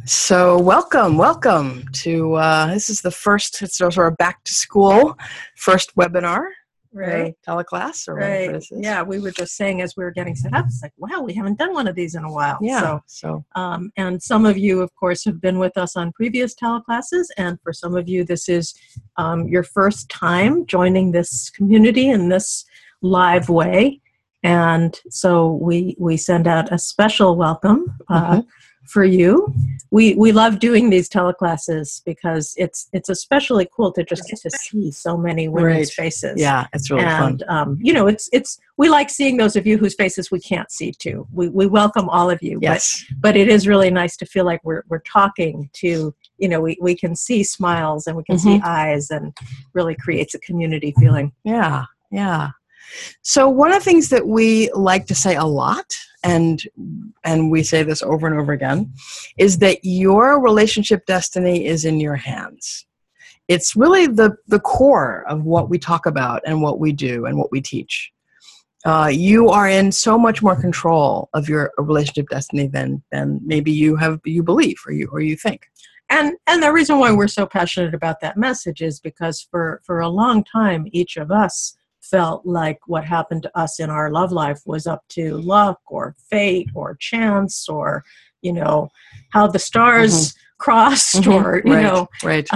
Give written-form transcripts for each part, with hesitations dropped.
So welcome to, this is the first, it's sort of back to school, first webinar, Right. teleclass, or Right. whatever this is. Yeah, we were just saying as we were getting set up, it's like, wow, we haven't done one of these in a while. Yeah. And some of you, of course, have been with us on previous teleclasses, and for some of you, this is your first time joining this community in this live way. And so we send out a special welcome for you. We love doing these teleclasses because it's especially cool to just get to see so many women's faces. Yeah, it's really fun. It's we like seeing those of you whose faces we can't see too. We welcome all of you. Yes. But it is really nice to feel like we're talking to, we can see smiles and we can see eyes, and really creates a community feeling. Yeah. So one of the things that we like to say a lot, and we say this over and over again, is that your relationship destiny is in your hands. It's really the core of what we talk about and what we do and what we teach. You are in so much more control of your relationship destiny than maybe you believe or you think. And the reason why we're so passionate about that message is because for a long time, each of us felt like what happened to us in our love life was up to luck or fate or chance or, how the stars crossed or, Right.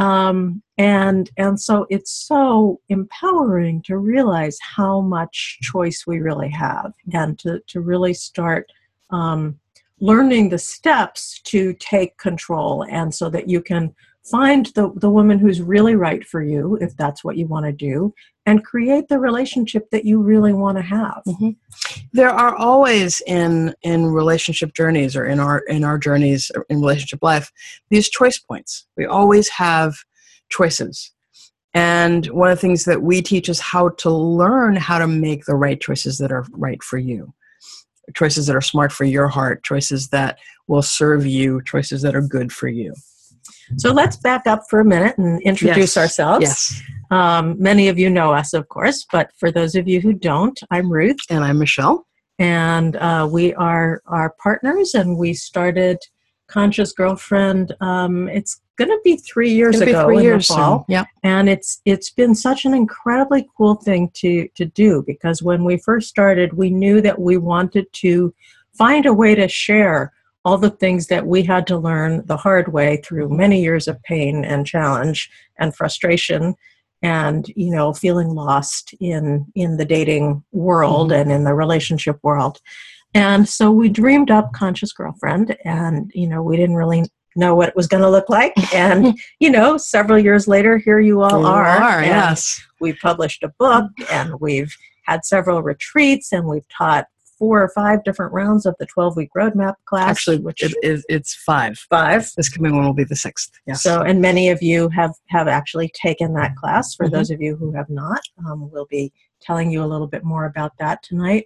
And so it's so empowering to realize how much choice we really have, and to really start learning the steps to take control, and so that you can find the woman who's really right for you, if that's what you want to do, and create the relationship that you really want to have. There are always in relationship journeys, or in our journeys in relationship life, these choice points. We always have choices. And one of the things that we teach is how to learn how to make the right choices that are right for you. Choices that are smart for your heart, choices that will serve you, choices that are good for you. So let's back up for a minute and introduce ourselves. Yes. Many of you know us, of course, but for those of you who don't, I'm Ruth. And I'm Michelle. And we are partners, and we started Conscious Girlfriend. It's going to be 3 years ago in the fall. Yep. And it's been such an incredibly cool thing to do, because when we first started, we knew that we wanted to find a way to share all the things that we had to learn the hard way through many years of pain and challenge and frustration, and feeling lost in the dating world and in the relationship world. And so we dreamed up Conscious Girlfriend, and we didn't really know what it was going to look like. And several years later, here you all are. Yes. We published a book, and we've had several retreats, and we've taught 4 or 5 different rounds of the 12-week roadmap class. Actually, it's 5. 5. This coming one will be the 6th. Yes. So, and many of you have actually taken that class. For those of you who have not, we'll be telling you a little bit more about that tonight.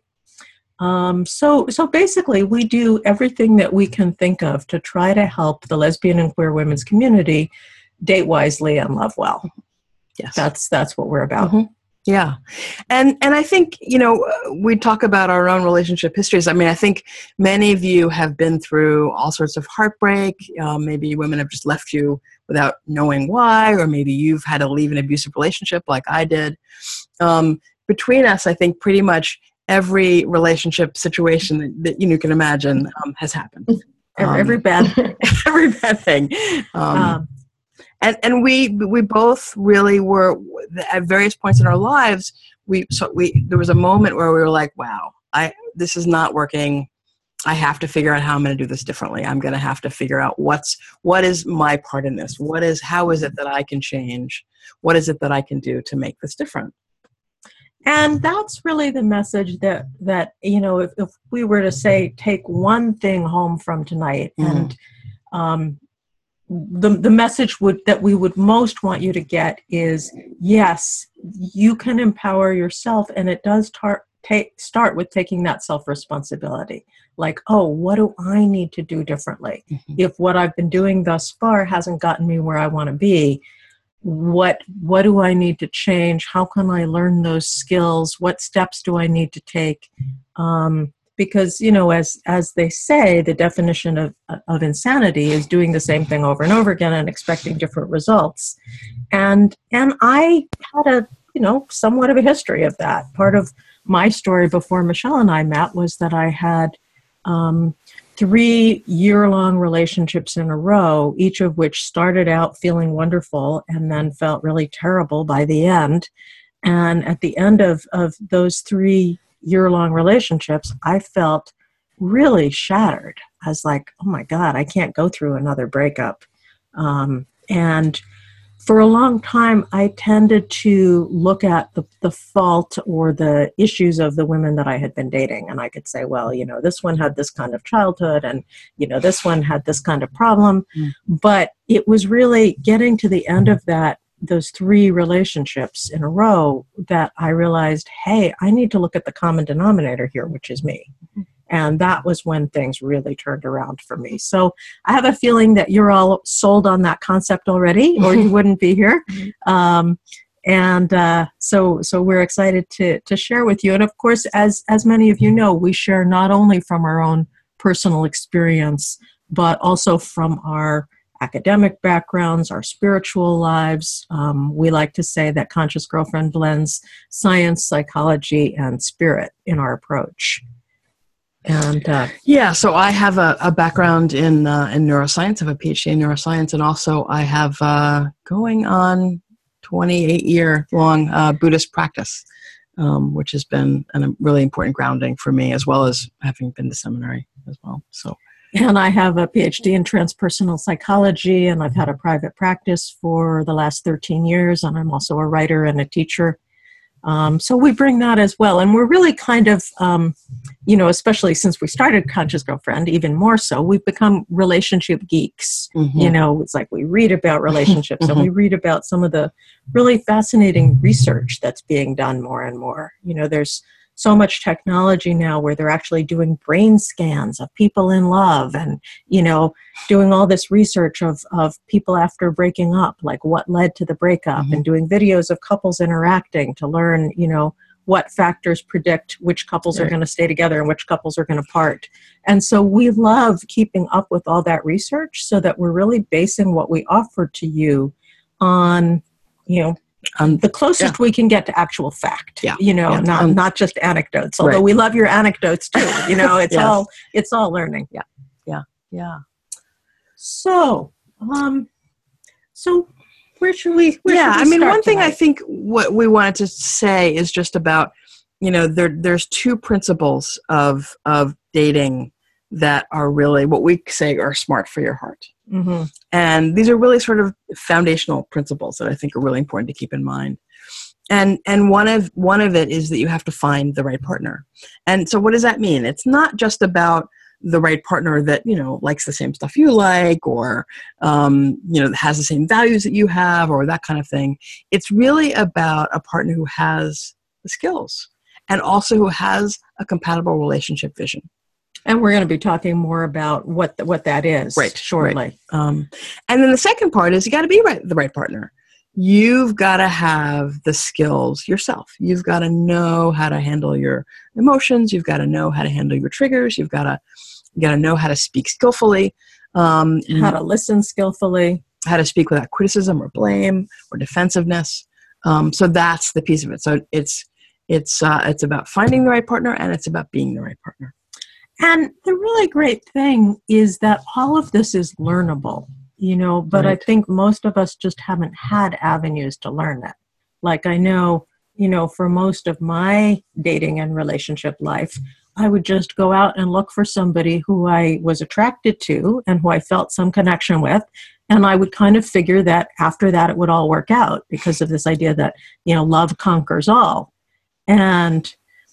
So basically, we do everything that we can think of to try to help the lesbian and queer women's community date wisely and love well. Yes. That's what we're about. Yeah. And I think, we talk about our own relationship histories. I mean, I think many of you have been through all sorts of heartbreak. Maybe women have just left you without knowing why, or maybe you've had to leave an abusive relationship like I did. Between us, I think pretty much every relationship situation that you can imagine has happened. Every bad thing. And we both really were at various points in our lives. There was a moment where we were like, wow, this is not working. I have to figure out how I'm going to do this differently. I'm going to have to figure out what is my part in this? How is it that I can change? What is it that I can do to make this different? And that's really the message that if we were to say, take one thing home from tonight, and the message that we would most want you to get is, yes, you can empower yourself, and it does start with taking that self-responsibility. Like, oh, what do I need to do differently? If what I've been doing thus far hasn't gotten me where I want to be, what do I need to change? How can I learn those skills? What steps do I need to take? because, as they say, the definition of insanity is doing the same thing over and over again and expecting different results. And I had a, somewhat of a history of that. Part of my story before Michelle and I met was that I had 3 year-long relationships in a row, each of which started out feeling wonderful and then felt really terrible by the end. And at the end of those 3 year-long relationships, I felt really shattered. I was like, oh my God, I can't go through another breakup. And for a long time, I tended to look at the fault or the issues of the women that I had been dating. And I could say, well, this one had this kind of childhood and, this one had this kind of problem. But it was really getting to the end of those 3 relationships in a row that I realized, hey, I need to look at the common denominator here, which is me. And that was when things really turned around for me. So I have a feeling that you're all sold on that concept already, or you wouldn't be here. So we're excited to share with you. And of course, as many of you know, we share not only from our own personal experience, but also from our academic backgrounds, our spiritual lives. We like to say that Conscious Girlfriend blends science, psychology, and spirit in our approach. And so I have a background in neuroscience. I have a PhD in neuroscience, and also I have going on 28-year-long Buddhist practice, which has been a really important grounding for me, as well as having been to seminary as well. And I have a PhD in transpersonal psychology, and I've had a private practice for the last 13 years, and I'm also a writer and a teacher. So we bring that as well. And we're really kind of, especially since we started Conscious Girlfriend, even more so, we've become relationship geeks. It's like we read about relationships and we read about some of the really fascinating research that's being done more and more. There's so much technology now where they're actually doing brain scans of people in love and, doing all this research of people after breaking up, like what led to the breakup, and doing videos of couples interacting to learn, what factors predict which couples are going to stay together and which couples are going to part. And so we love keeping up with all that research so that we're really basing what we offer to you on, the closest we can get to actual fact, not just anecdotes, although we love your anecdotes too. It's all learning. Yeah. So where should we one thing tonight? I think what we wanted to say is just about, there's 2 principles of dating that are really what we say are smart for your heart. And these are really sort of foundational principles that I think are really important to keep in mind. And one of it is that you have to find the right partner. And so what does that mean? It's not just about the right partner that, likes the same stuff you like, or, has the same values that you have, or that kind of thing. It's really about a partner who has the skills and also who has a compatible relationship vision. And we're going to be talking more about what that is shortly. Right. And then the second part is you got to be the right partner. You've got to have the skills yourself. You've got to know how to handle your emotions. You've got to know how to handle your triggers. You got to know how to speak skillfully. How to listen skillfully. How to speak without criticism or blame or defensiveness. So that's the piece of it. So it's about finding the right partner, and it's about being the right partner. And the really great thing is that all of this is learnable, but I think most of us just haven't had avenues to learn it. Like I know, for most of my dating and relationship life, I would just go out and look for somebody who I was attracted to and who I felt some connection with. And I would kind of figure that after that, it would all work out because of this idea that, love conquers all. And,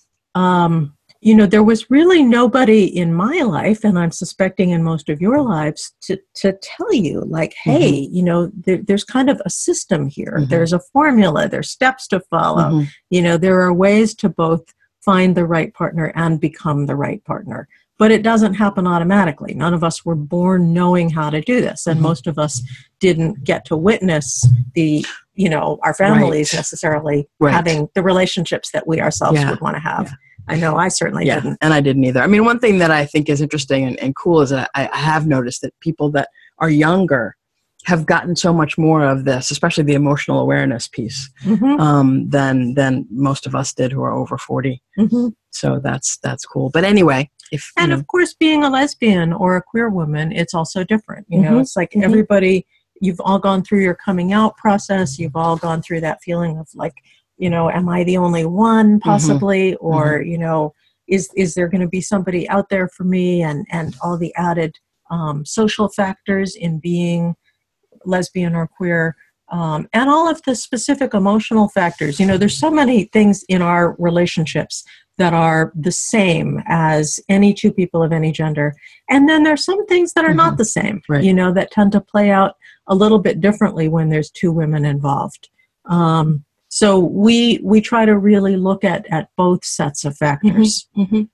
there was really nobody in my life, and I'm suspecting in most of your lives, to tell you, like, hey, there's kind of a system here. There's a formula. There's steps to follow. There are ways to both find the right partner and become the right partner. But it doesn't happen automatically. None of us were born knowing how to do this. And most of us didn't get to witness our families necessarily having the relationships that we ourselves would want to have. I know I certainly didn't. And I didn't either. I mean, one thing that I think is interesting and cool is that I have noticed that people that are younger have gotten so much more of this, especially the emotional awareness piece, than most of us did who are over 40. So that's cool. But anyway, of course, being a lesbian or a queer woman, it's also different. You know, it's like everybody, you've all gone through your coming out process. You've all gone through that feeling of like, you know, am I the only one possibly? Or, you know, is there going to be somebody out there for me? And all the added social factors in being lesbian or queer, and all of the specific emotional factors. You know, there's so many things in our relationships that are the same as any two people of any gender. And then there's some things that are not the same, you know, that tend to play out a little bit differently when there's two women involved. So we try to really look at both sets of factors.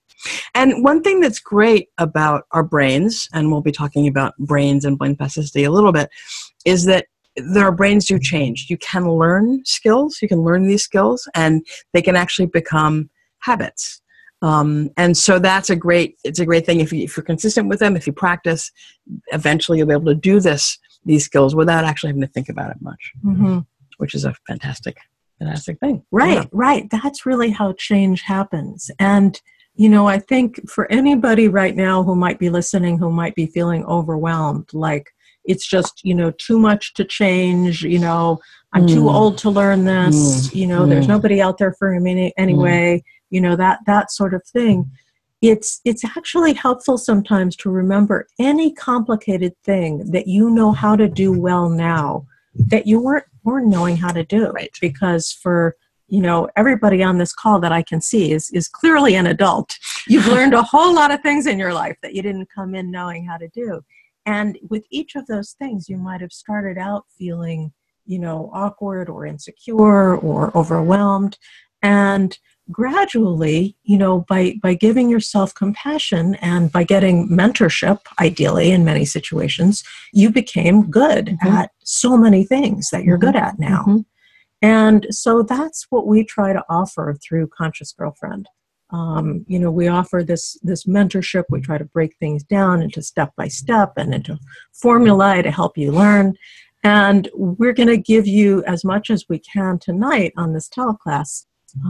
And one thing that's great about our brains, and we'll be talking about brains and brain plasticity a little bit, is that our brains do change. You can learn skills, you can learn these skills, and they can actually become habits. And so it's a great thing if you're consistent with them, if you practice, eventually you'll be able to do these skills without actually having to think about it much, which is a fantastic thing. Right. That's really how change happens. And you know, I think for anybody right now who might be listening, who might be feeling overwhelmed, like it's just, you know, too much to change, you know, I'm too old to learn this, you know, there's nobody out there for me anyway, you know, that sort of thing. It's actually helpful sometimes to remember any complicated thing that you know how to do well now that you weren't knowing how to do. Because for you know, everybody on this call that I can see is clearly an adult. You've learned a whole lot of things in your life that you didn't come in knowing how to do. And with each of those things, you might have started out feeling, you know, awkward or insecure or overwhelmed. And gradually, you know, by giving yourself compassion and by getting mentorship, ideally in many situations, you became good at so many things that you're good at now. And so that's what we try to offer through Conscious Girlfriend. You know, we offer this mentorship. We try to break things down into step-by-step and into formulae to help you learn. And we're going to give you as much as we can tonight on this teleclass.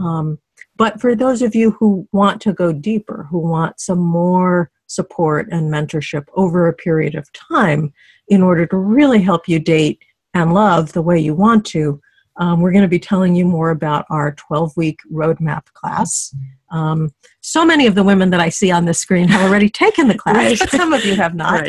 But for those of you who want to go deeper, who want some more support and mentorship over a period of time in order to really help you date and love the way you want to, we're going to be telling you more about our 12-week roadmap class. So many of the women that I see on this screen have already taken the class, but some of you have not.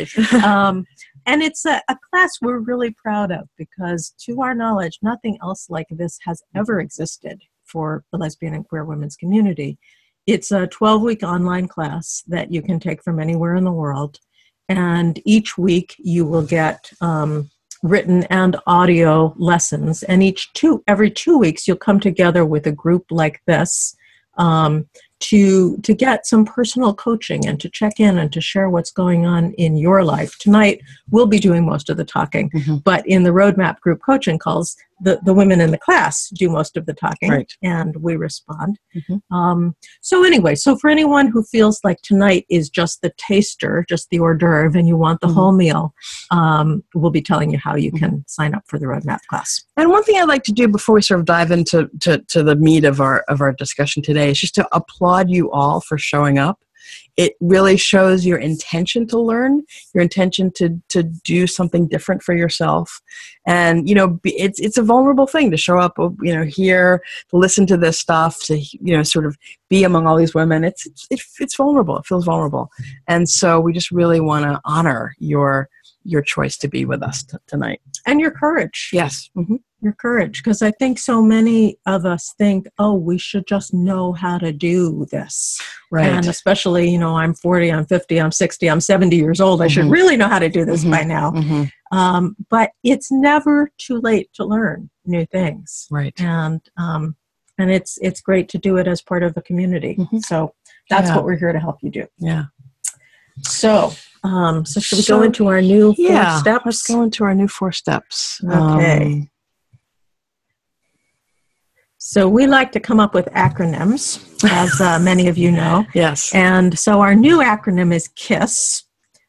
And it's a class we're really proud of because, to our knowledge, nothing else like this has ever existed for the lesbian and queer women's community. It's a 12-week online class that you can take from anywhere in the world. And each week you will get written and audio lessons, and every 2 weeks you'll come together with a group like this to get some personal coaching and to check in and to share what's going on in your life. Tonight we'll be doing most of the talking, but in the roadmap group coaching calls, the women in the class do most of the talking, and we respond. So anyway, so for anyone who feels like tonight is just the taster, just the hors d'oeuvre, and you want the whole meal, we'll be telling you how you can sign up for the roadmap class. And one thing I'd like to do before we sort of dive into the meat of our discussion today is just to applaud you all for showing up. It really shows your intention to learn, your intention to do something different for yourself. And, you know, it's a vulnerable thing to show up, you know, here, to listen to this stuff, to, you know, sort of be among all these women. It's vulnerable. It feels vulnerable. And so we just really want to honor your choice to be with us tonight. And your courage. Yes. Your courage. Because I think so many of us think, oh, we should just know how to do this. And especially, you know, I'm 40, I'm 50, I'm 60, I'm 70 years old. I should really know how to do this by now. But it's never too late to learn new things. And it's great to do it as part of a community. So that's what we're here to help you do. So should we go into our new 4 steps? Let's go into our new 4 steps. Okay. So we like to come up with acronyms, as many of you know. Yes. And so our new acronym is KISS,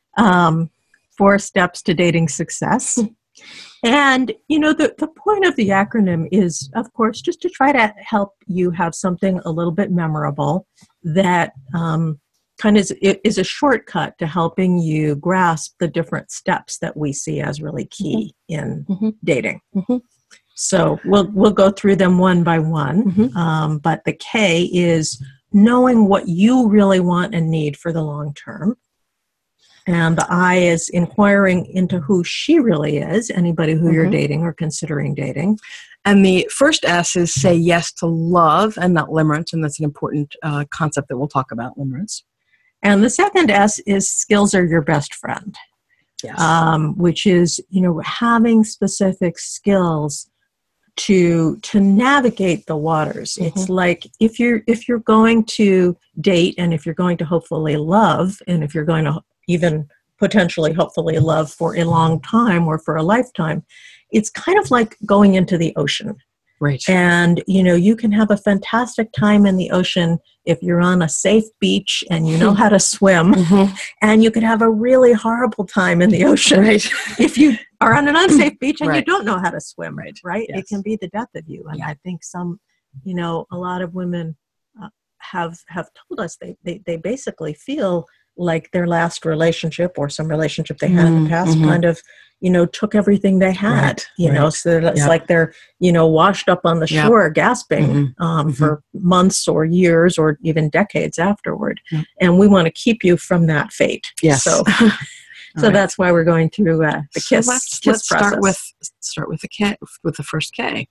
4 Steps to Dating Success. And, the point of the acronym is, of course, just to try to help you have something a little bit memorable that kind of is a shortcut to helping you grasp the different steps that we see as really key in dating. So we'll go through them one by one. But the K is knowing what you really want and need for the long term. And the I is inquiring into who she really is, anybody who you're dating or considering dating. And the first S is say yes to love and not limerence. And that's an important concept that we'll talk about, limerence. And the second S is skills are your best friend. Yes. Which is, having specific skills to navigate the waters. It's like if you're going to date, and if you're going to hopefully love, and if you're going to even potentially hopefully love for a long time or for a lifetime, it's kind of like going into the ocean. Right. And you can have a fantastic time in the ocean if you're on a safe beach and you know how to swim, and you could have a really horrible time in the ocean if you are on an unsafe beach and you don't know how to swim. Right? Yes. It can be the death of you. And I think a lot of women have told us they basically feel like their last relationship or some relationship they had in the past kind of, took everything they had, so it's like they're, washed up on the shore gasping for months or years or even decades afterward. And we want to keep you from that fate. Yes. So that's why we're going through the KISS. Let's process. start with the K, with the first K.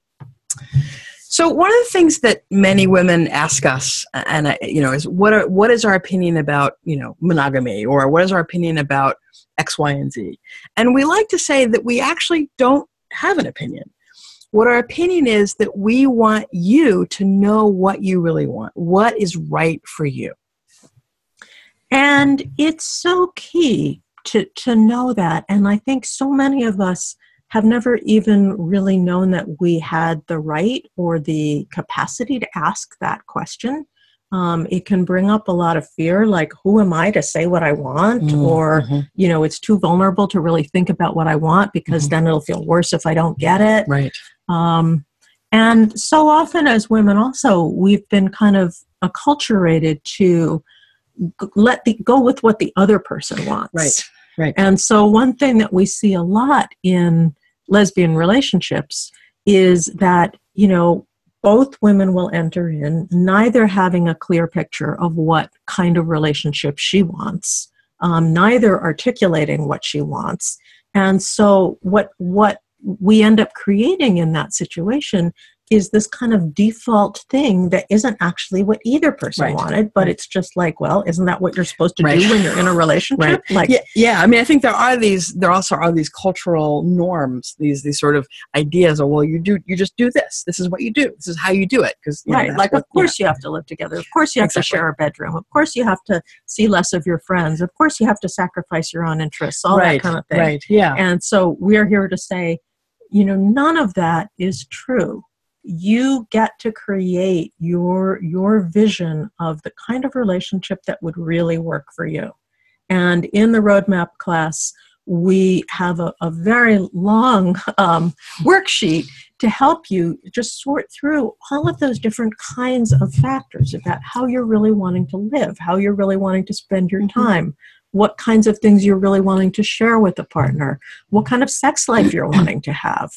So one of the things that many women ask us, and is what is our opinion about monogamy, or what is our opinion about X, Y, and Z? And we like to say that we actually don't have an opinion. What our opinion is that we want you to know what you really want, what is right for you. And it's so key to know that. And I think so many of us have never even really known that we had the right or the capacity to ask that question. It can bring up a lot of fear, like, who am I to say what I want? Or, it's too vulnerable to really think about what I want, because then it'll feel worse if I don't get it. Right. And so often as women also, we've been kind of acculturated to go with what the other person wants. Right. And so one thing that we see a lot in lesbian relationships is that, both women will enter in neither having a clear picture of what kind of relationship she wants, neither articulating what she wants. And so what we end up creating in that situation is this kind of default thing that isn't actually what either person wanted, but it's just like, well, isn't that what you're supposed to do when you're in a relationship? Like, I mean, I think there also are these cultural norms, these sort of ideas of, well, you just do this. This is what you do. This is how you do it. Because of course you have to live together. Of course you have to share a bedroom. Of course you have to see less of your friends. Of course you have to sacrifice your own interests. All that kind of thing. Right. Yeah. And so we're here to say, none of that is true. You get to create your vision of the kind of relationship that would really work for you. And in the roadmap class, we have a very long worksheet to help you just sort through all of those different kinds of factors about how you're really wanting to live, how you're really wanting to spend your time, what kinds of things you're really wanting to share with a partner, what kind of sex life you're wanting to have.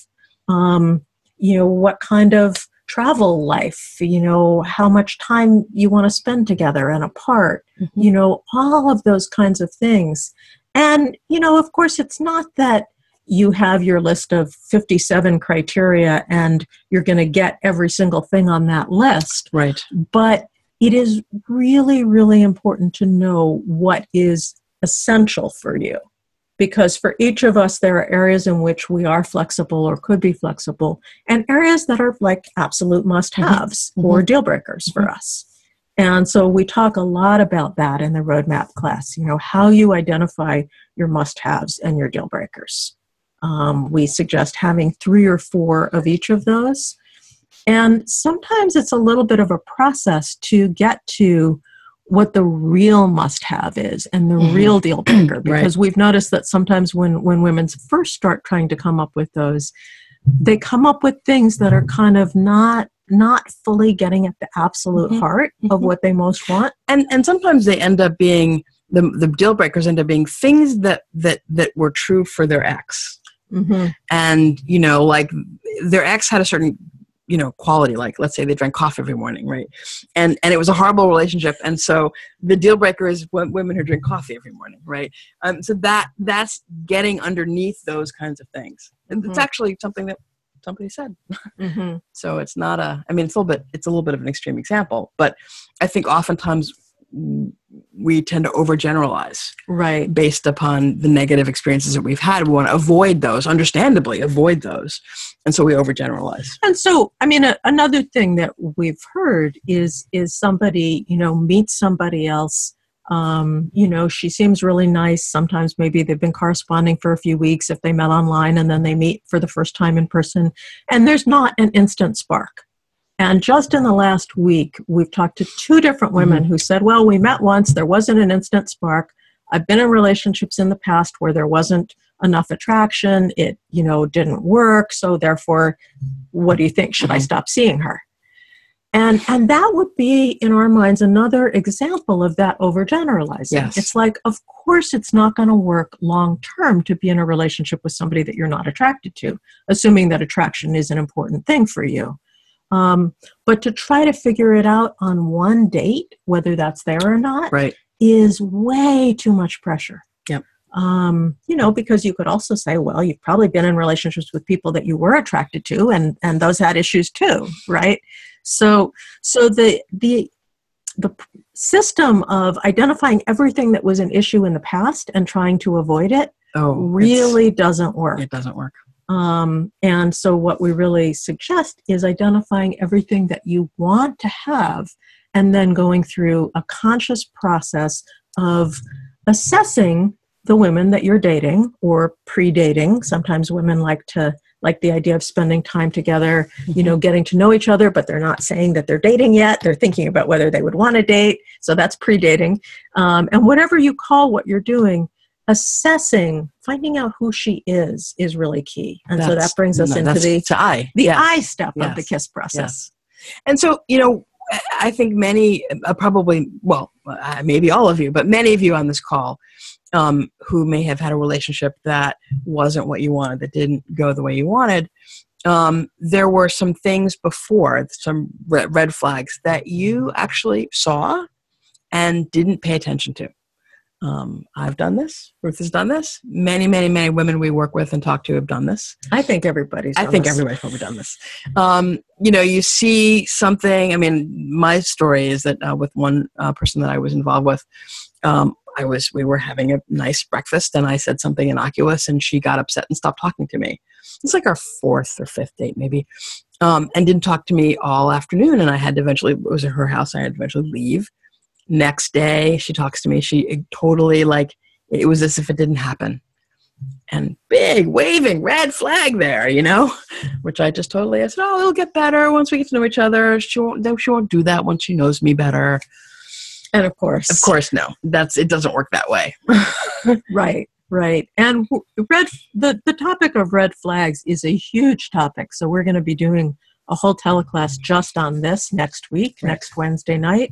What kind of travel life, how much time you want to spend together and apart, all of those kinds of things. And, of course, it's not that you have your list of 57 criteria and you're going to get every single thing on that list. Right. But it is really, really important to know what is essential for you. Because for each of us, there are areas in which we are flexible or could be flexible, and areas that are like absolute must-haves or deal breakers for us. And so we talk a lot about that in the roadmap class, how you identify your must-haves and your deal breakers. We suggest having 3 or 4 of each of those. And sometimes it's a little bit of a process to get to what the real must-have is and the real deal breaker, because we've noticed that sometimes when women first start trying to come up with those, they come up with things that are kind of not fully getting at the absolute heart of what they most want. And sometimes they end up being, the deal breakers end up being things that were true for their ex. And, you know, like their ex had a certain, you know, quality, like let's say they drank coffee every morning, right? And it was a horrible relationship. And so the deal breaker is women who drink coffee every morning, right? So that's getting underneath those kinds of things. And it's actually something that somebody said. So it's not it's a little bit of an extreme example, but I think oftentimes we tend to overgeneralize, right, based upon the negative experiences that we've had. We want to avoid those, understandably avoid those, and so we overgeneralize. And so, I mean, another thing that we've heard is somebody, you know, meets somebody else. You know, she seems really nice. Sometimes maybe they've been corresponding for a few weeks if they met online, and then they meet for the first time in person, and there's not an instant spark. And just in the last week, we've talked to 2 different women who said, well, we met once, there wasn't an instant spark. I've been in relationships in the past where there wasn't enough attraction. It, you know, didn't work. So therefore, what do you think? Should I stop seeing her? And that would be, in our minds, another example of that overgeneralizing. Yes. It's like, of course, it's not going to work long term to be in a relationship with somebody that you're not attracted to, assuming that attraction is an important thing for you. But to try to figure it out on one date, whether that's there or not, is way too much pressure. Yep. You know, because you could also say, well, you've probably been in relationships with people that you were attracted to, and those had issues too, right? So the system of identifying everything that was an issue in the past and trying to avoid it really doesn't work. It doesn't work. And so what we really suggest is identifying everything that you want to have and then going through a conscious process of assessing the women that you're dating or pre-dating. Sometimes women like the idea of spending time together, you know, getting to know each other, but they're not saying that they're dating yet. They're thinking about whether they would want to date. So that's pre-dating. And whatever you call what you're doing, assessing, finding out who she is really key. And so that brings us into the I step of the KISS process. Yes. And so, you know, I think many, probably, well, maybe all of you, but many of you on this call who may have had a relationship that wasn't what you wanted, that didn't go the way you wanted, there were some things before, some red flags that you actually saw and didn't pay attention to. I've done this. Ruth has done this. Many, many, many women we work with and talk to have done this. I think everybody's probably done this. You know, you see something. I mean, my story is that with one person that I was involved with, we were having a nice breakfast and I said something innocuous and she got upset and stopped talking to me. It's like our 4th or 5th date maybe. And didn't talk to me all afternoon. And I had to eventually, it was at her house, I had to eventually leave. Next day, she talks to me. She totally, like, it was as if it didn't happen. And big, waving red flag there, you know, which I said, oh, it'll get better once we get to know each other. She won't do that once she knows me better. And of course, no, it doesn't work that way. Right. And the topic of red flags is a huge topic. So we're going to be doing a whole teleclass just on this next week, next Wednesday night.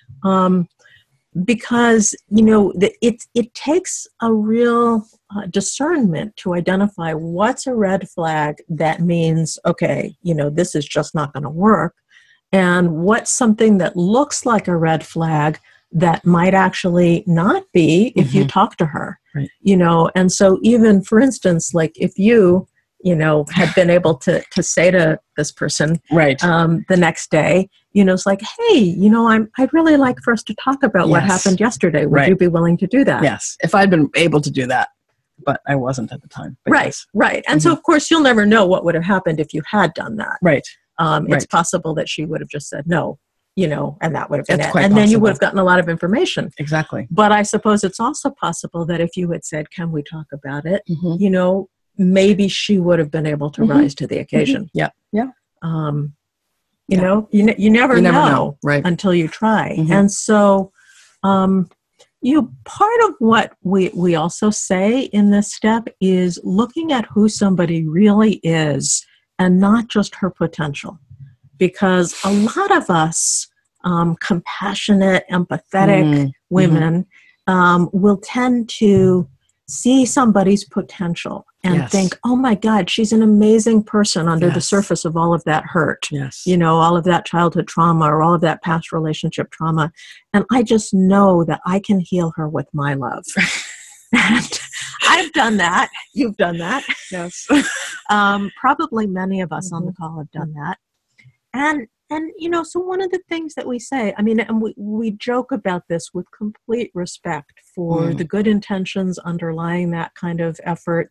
Because, you know, it takes a real discernment to identify what's a red flag that means, okay, you know, this is just not going to work, and what's something that looks like a red flag that might actually not be if you talk to her, you know. And so even, for instance, like if you know, had been able to say to this person the next day, you know, it's like, hey, you know, I'd really like for us to talk about what happened yesterday. Would you be willing to do that? Yes, if I'd been able to do that, but I wasn't at the time. Right. And so, of course, you'll never know what would have happened if you had done that. It's possible that she would have just said no, you know, and that would have been it. And then you would have gotten a lot of information. Exactly. But I suppose it's also possible that if you had said, can we talk about it, you know, maybe she would have been able to rise to the occasion. You know, you never know right? Until you try. Mm-hmm. And so, part of what we also say in this step is looking at who somebody really is and not just her potential. Because a lot of us, compassionate, empathetic women, will tend to see somebody's potential and think, oh my God, she's an amazing person under the surface of all of that hurt. You know, all of that childhood trauma or all of that past relationship trauma. And I just know that I can heal her with my love. And I've done that. You've done that. Yes. Probably many of us on the call have done that. And you know, so one of the things that we say, I mean, and we joke about this with complete respect for the good intentions underlying that kind of effort,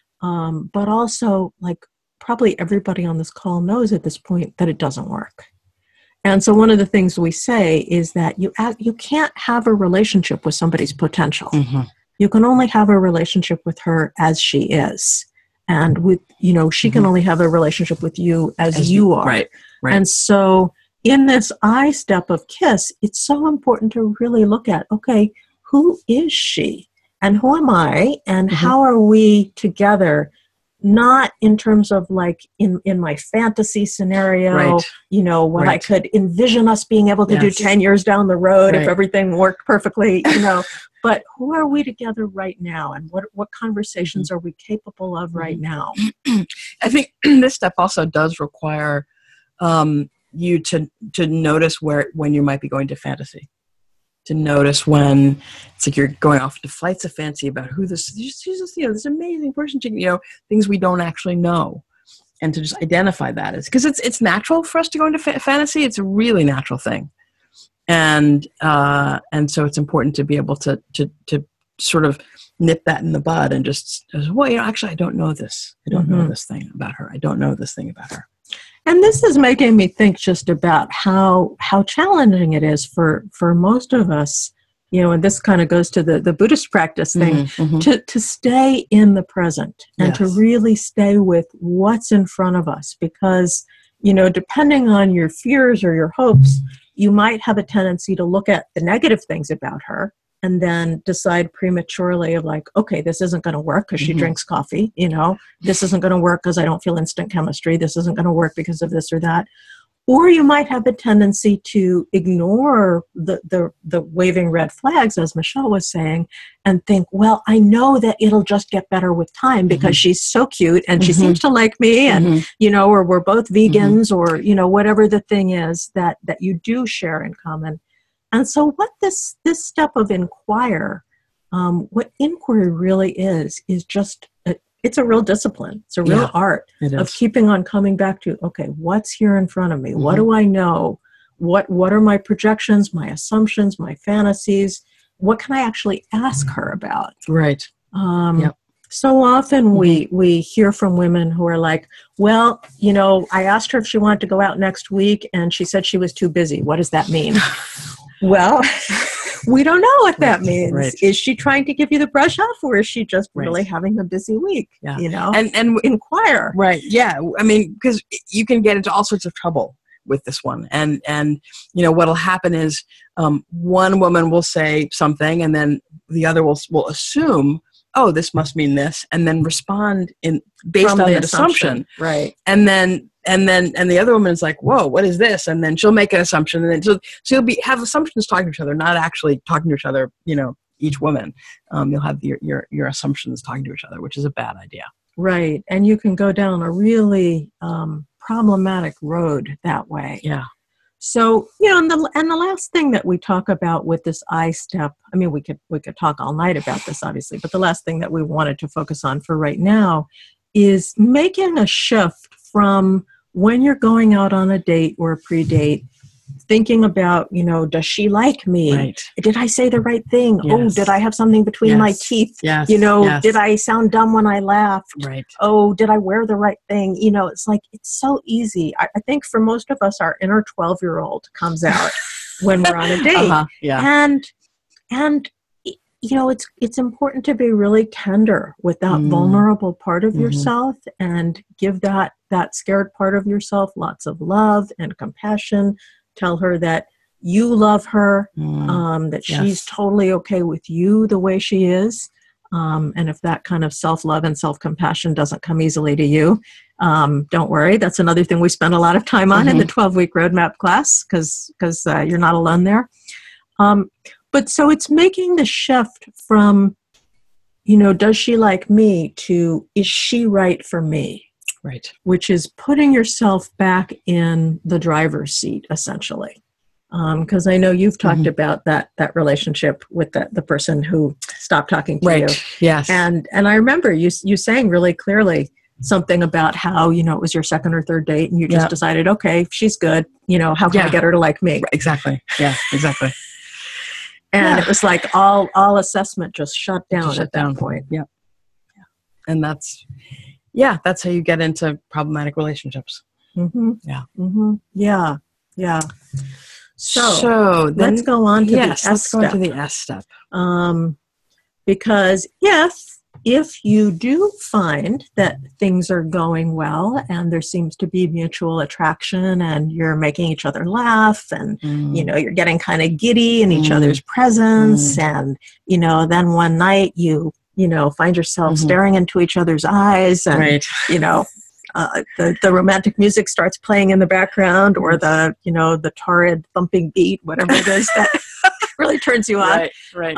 but also, like, probably everybody on this call knows at this point that it doesn't work. And so one of the things we say is that you can't have a relationship with somebody's potential. You can only have a relationship with her as she is. And with, you know, she can only have a relationship with you as you are. Right. And so in this I step of KISS, it's so important to really look at, okay, who is she? And who am I? And how are we together? Not in terms of like in my fantasy scenario, you know, what I could envision us being able to do 10 years down the road if everything worked perfectly, you know, but who are we together right now? And what conversations are we capable of right now? I think this step also does require you to notice when you might be going to fantasy. To notice when it's like you're going off to flights of fancy about who she's just, you know, this amazing person, you know, things we don't actually know, and to just identify that is because it's natural for us to go into fantasy. It's a really natural thing, and so it's important to be able to sort of nip that in the bud and just, well, you know, actually, I don't know this. I don't know this thing about her. I don't know this thing about her. And this is making me think just about how challenging it is for most of us, you know, and this kind of goes to the Buddhist practice thing, to stay in the present and to really stay with what's in front of us. Because, you know, depending on your fears or your hopes, you might have a tendency to look at the negative things about her and then decide prematurely of like, okay, this isn't going to work because she drinks coffee, you know, this isn't going to work because I don't feel instant chemistry, this isn't going to work because of this or that. Or you might have a tendency to ignore the waving red flags, as Michelle was saying, and think, well, I know that it'll just get better with time because she's so cute and she seems to like me and, you know, or we're both vegans or, you know, whatever the thing is that you do share in common. And so what this step of inquire, what inquiry really is just, it's a real discipline. It's a real art of keeping on coming back to, okay, what's here in front of me? What do I know? What are my projections, my assumptions, my fantasies? What can I actually ask her about? Right. So often we hear from women who are like, well, you know, I asked her if she wanted to go out next week and she said she was too busy. What does that mean? Well, we don't know what that means. Right. Is she trying to give you the brush off, or is she just really having a busy week? Yeah. You know, and inquire. Right. Yeah. I mean, because you can get into all sorts of trouble with this one, and you know what'll happen is one woman will say something, and then the other will assume, oh, this must mean this, and then respond based on that assumption. Right. And the other woman is like, whoa, what is this? And then she'll make an assumption, and then so you'll have assumptions talking to each other, not actually talking to each other. You know, each woman, you'll have your assumptions talking to each other, which is a bad idea. Right, and you can go down a really problematic road that way. Yeah. So, you know, and the last thing that we talk about with this I step, I mean, we could talk all night about this, obviously, but the last thing that we wanted to focus on for right now is making a shift from when you're going out on a date or a pre-date, thinking about, you know, does she like me? Right. Did I say the right thing? Yes. Oh, did I have something between my teeth? Yes. You know, did I sound dumb when I laughed? Right. Oh, did I wear the right thing? You know, it's like, it's so easy. I think for most of us, our inner 12-year-old comes out when we're on a date. Yeah. And it's important to be really tender with that vulnerable part of yourself, and give that scared part of yourself lots of love and compassion. Tell her that you love her, that she's totally okay with you the way she is. And if that kind of self-love and self-compassion doesn't come easily to you, don't worry. That's another thing we spend a lot of time on in the 12-week roadmap class, because you're not alone there. But so it's making the shift from, does she like me, to is she right for me? Right. Which is putting yourself back in the driver's seat, essentially. Because I know you've talked about that relationship with the person who stopped talking to you. Yes. And I remember you saying really clearly something about how, it was your second or third date, and you just decided, okay, she's good. How can I get her to like me? Exactly. Yeah, exactly. And it was like all assessment just shut down at that point. Yeah. And that's how you get into problematic relationships. Yeah. So then, let's go on to the S let's step. go into the S step. Because if you do find that things are going well and there seems to be mutual attraction and you're making each other laugh and, you're getting kind of giddy in each other's presence, and, then one night you find yourself staring into each other's eyes, and, the romantic music starts playing in the background, or the torrid thumping beat, whatever it is that really turns you on. Right.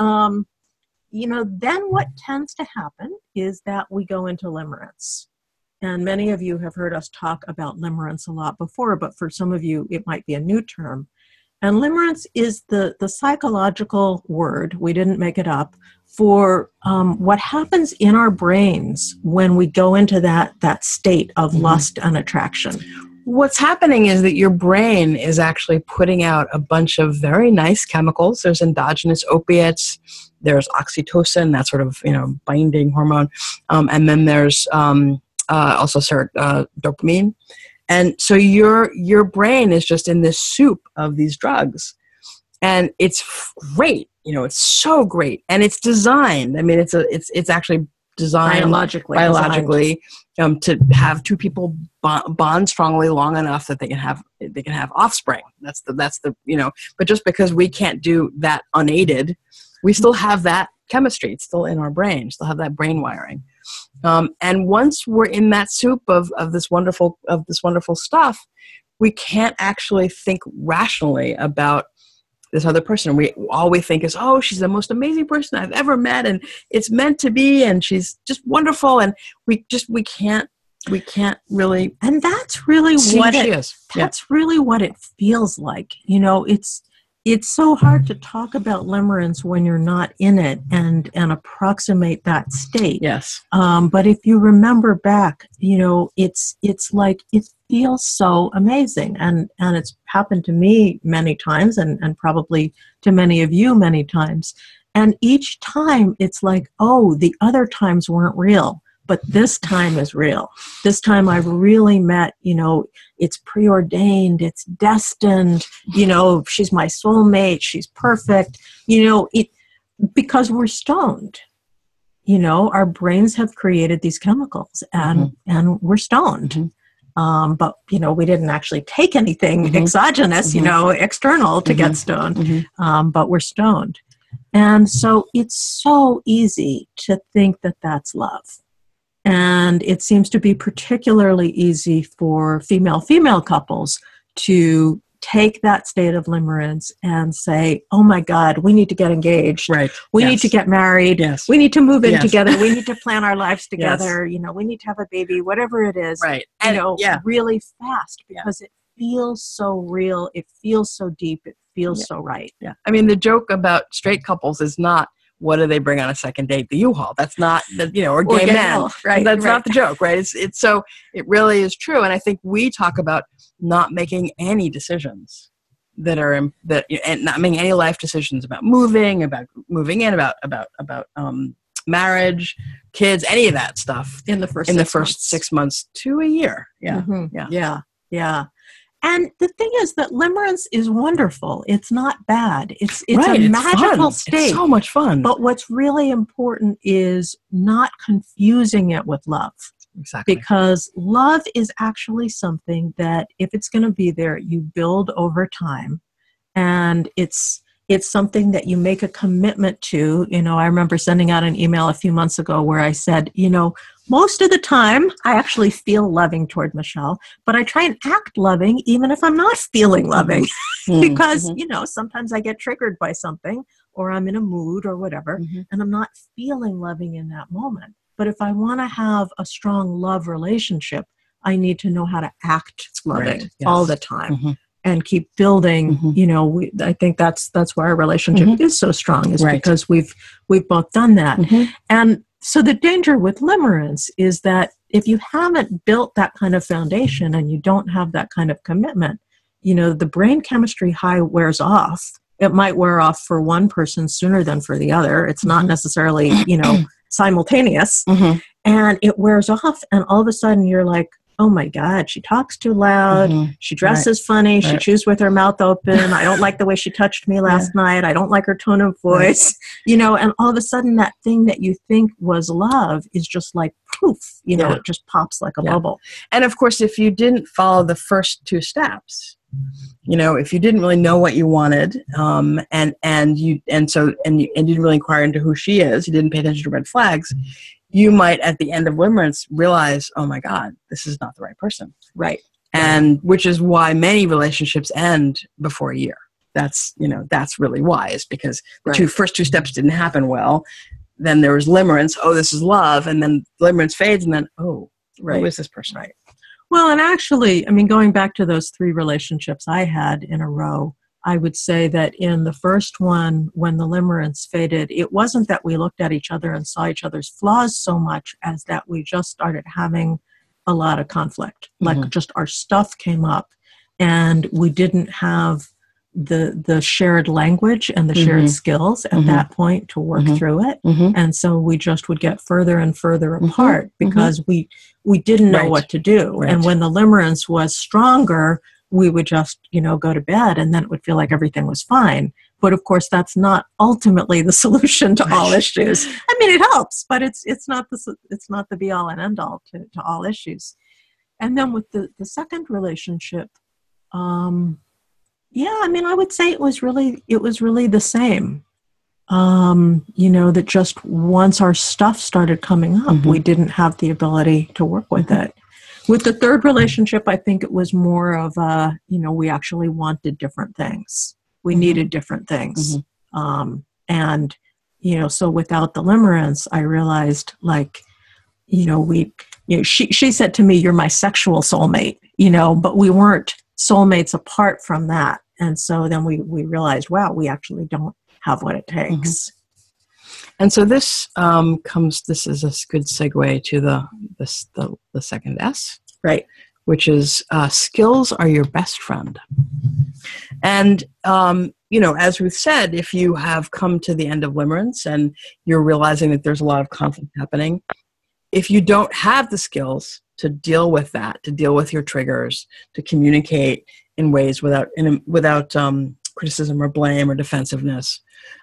Then what tends to happen is that we go into limerence. And many of you have heard us talk about limerence a lot before, but for some of you, it might be a new term. And limerence is the psychological word, we didn't make it up, for what happens in our brains when we go into that state of lust and attraction. What's happening is that your brain is actually putting out a bunch of very nice chemicals. There's endogenous opiates, there's oxytocin, that sort of binding hormone, and then there's also dopamine. And so your brain is just in this soup of these drugs, and it's great. It's so great, and it's designed. I mean, it's actually designed biologically to have two people bond strongly long enough that they can have offspring. That's the But just because we can't do that unaided, we still have that chemistry. It's still in our brain. Still have that brain wiring. And once we're in that soup of this wonderful stuff, we can't actually think rationally about this other person. All we think is, oh, she's the most amazing person I've ever met, and it's meant to be, and she's just wonderful, and we can't really. And that's really what she is. That's really what it feels like. It's so hard to talk about limerence when you're not in it and approximate that state. Yes. But if you remember back, it's like it feels so amazing, and it's happened to me many times, and probably to many of you many times. And each time it's like, oh, the other times weren't real, but this time is real. This time I've really met, it's preordained, it's destined, she's my soulmate, she's perfect, because we're stoned. Our brains have created these chemicals, and we're stoned. But, we didn't actually take anything exogenous, external to get stoned, but we're stoned. And so it's so easy to think that that's love. And it seems to be particularly easy for female couples to take that state of limerence and say, oh my God, we need to get engaged. Right. We need to get married. Yes. We need to move in together. We need to plan our lives together. We need to have a baby, whatever it is. Right. Really fast, because it feels so real. It feels so deep. It feels so right. Yeah. I mean, the joke about straight couples is not, what do they bring on a second date? The U-Haul. That's not or gay men. Right. That's not the joke, right? It's so it really is true. And I think we talk about not making any decisions and not making any life decisions about moving in, about marriage, kids, any of that stuff in the first 6 months to a year. Yeah. Yeah. And the thing is that limerence is wonderful. It's not bad. It's Right, a it's magical fun. state. It's so much fun. But what's really important is not confusing it with love. Exactly. Because love is actually something that, if it's going to be there, you build over time. And it's something that you make a commitment to. I remember sending out an email a few months ago where I said, most of the time I actually feel loving toward Michelle, but I try and act loving even if I'm not feeling loving. Because, sometimes I get triggered by something, or I'm in a mood or whatever, and I'm not feeling loving in that moment. But if I want to have a strong love relationship, I need to know how to act loving all the time. And keep building. I think that's why our relationship is so strong, is because we've both done that. And so the danger with limerence is that if you haven't built that kind of foundation and you don't have that kind of commitment, the brain chemistry high wears off. It might wear off for one person sooner than for the other. It's not necessarily, simultaneous. And it wears off, and all of a sudden you're like, oh my God, she talks too loud. She dresses funny. She chews with her mouth open. I don't like the way she touched me last night. I don't like her tone of voice. And all of a sudden that thing that you think was love is just like poof, it just pops like a bubble. And of course, if you didn't follow the first two steps, if you didn't really know what you wanted, and you didn't really inquire into who she is, you didn't pay attention to red flags, you might, at the end of limerence, realize, oh my God, this is not the right person. Right. And which is why many relationships end before a year. That's really why, is because the first two steps didn't happen well. Then there was limerence, oh, this is love. And then limerence fades, and then, who is this person? Right. Well, and actually, going back to those 3 relationships I had in a row, I would say that in the first one, when the limerence faded, it wasn't that we looked at each other and saw each other's flaws so much as that we just started having a lot of conflict. Like just our stuff came up, and we didn't have the shared language and the shared skills at that point to work through it. And so we just would get further and further apart because we didn't know what to do. And when the limerence was stronger, we would just, go to bed, and then it would feel like everything was fine. But of course, that's not ultimately the solution to all issues. It helps, but it's not the be all and end all to all issues. And then with the second relationship, I would say it was really the same. That just once our stuff started coming up, we didn't have the ability to work with it. With the third relationship, I think it was more of we actually wanted different things. We needed different things. So without the limerence, I realized, she said to me, you're my sexual soulmate, but we weren't soulmates apart from that. And so then we realized, wow, we actually don't have what it takes. And so this is a good segue to the second S, right? Which is skills are your best friend. And, as we've said, if you have come to the end of limerence and you're realizing that there's a lot of conflict happening, if you don't have the skills to deal with that, to deal with your triggers, to communicate in ways without criticism or blame or defensiveness,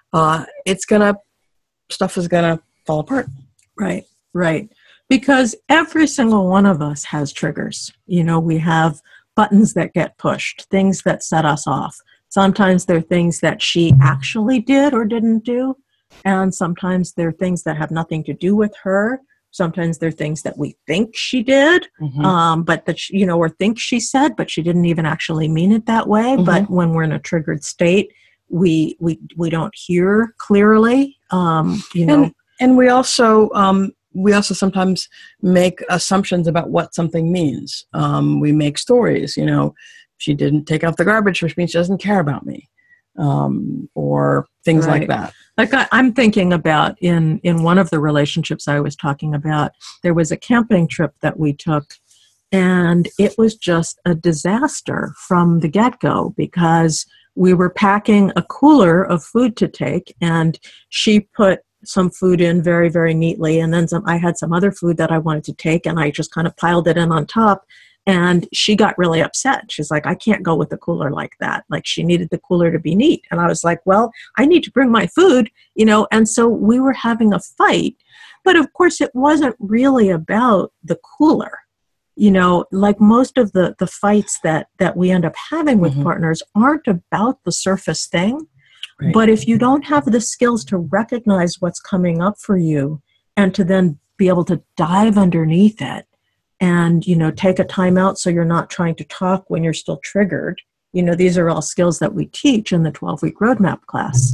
stuff is gonna fall apart. Right. Because every single one of us has triggers. We have buttons that get pushed, things that set us off. Sometimes they're things that she actually did or didn't do. And sometimes they're things that have nothing to do with her. Sometimes they're things that we think she did, but that, or think she said, but she didn't even actually mean it that way. But when we're in a triggered state, we don't hear clearly, And we also sometimes make assumptions about what something means. We make stories, she didn't take out the garbage, which means she doesn't care about me, or things like that. Like I'm thinking about in one of the relationships I was talking about, there was a camping trip that we took, and it was just a disaster from the get-go because we were packing a cooler of food to take, and she put some food in very, very neatly, and then I had some other food that I wanted to take, and I just kind of piled it in on top. And she got really upset. She's like, I can't go with the cooler like that. Like, she needed the cooler to be neat. And I was like, well, I need to bring my food, and so we were having a fight. But of course, it wasn't really about the cooler. Like most of the fights that we end up having with partners aren't about the surface thing. Right. But if you don't have the skills to recognize what's coming up for you and to then be able to dive underneath it and, take a time out so you're not trying to talk when you're still triggered. These are all skills that we teach in the 12-week roadmap class.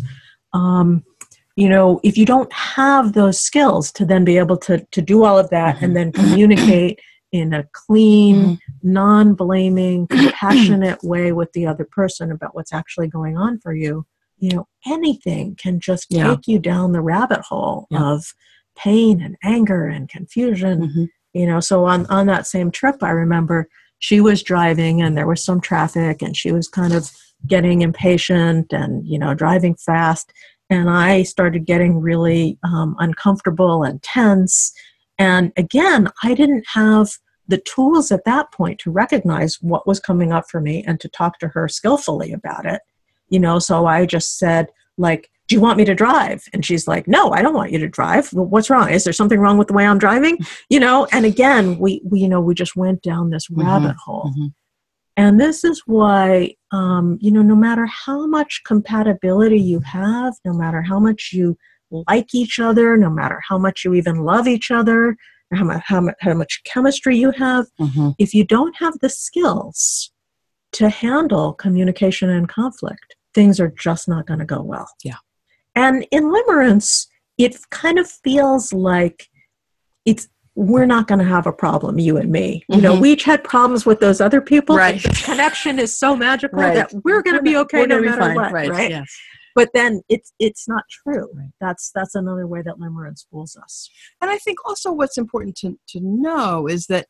If you don't have those skills to then be able to do all of that and then communicate in a clean, non-blaming, compassionate way with the other person about what's actually going on for you, anything can just take you down the rabbit hole of pain and anger and confusion. So on that same trip, I remember she was driving and there was some traffic and she was kind of getting impatient and, driving fast. And I started getting really uncomfortable and tense. And again, I didn't have the tools at that point to recognize what was coming up for me and to talk to her skillfully about it. So I just said, like, do you want me to drive? And she's like, no, I don't want you to drive. Well, what's wrong? Is there something wrong with the way I'm driving? And again, we just went down this rabbit hole. And this is why, no matter how much compatibility you have, no matter how much you like each other, no matter how much you even love each other, how much chemistry you have, if you don't have the skills to handle communication and conflict, things are just not going to go well. Yeah. And in limerence, it kind of feels like we're not going to have a problem, you and me. We each had problems with those other people. Right. The connection is so magical that we're going to be okay no matter what. Right. Yes. But then it's not true. Right. That's another way that limerence fools us. And I think also what's important to know is that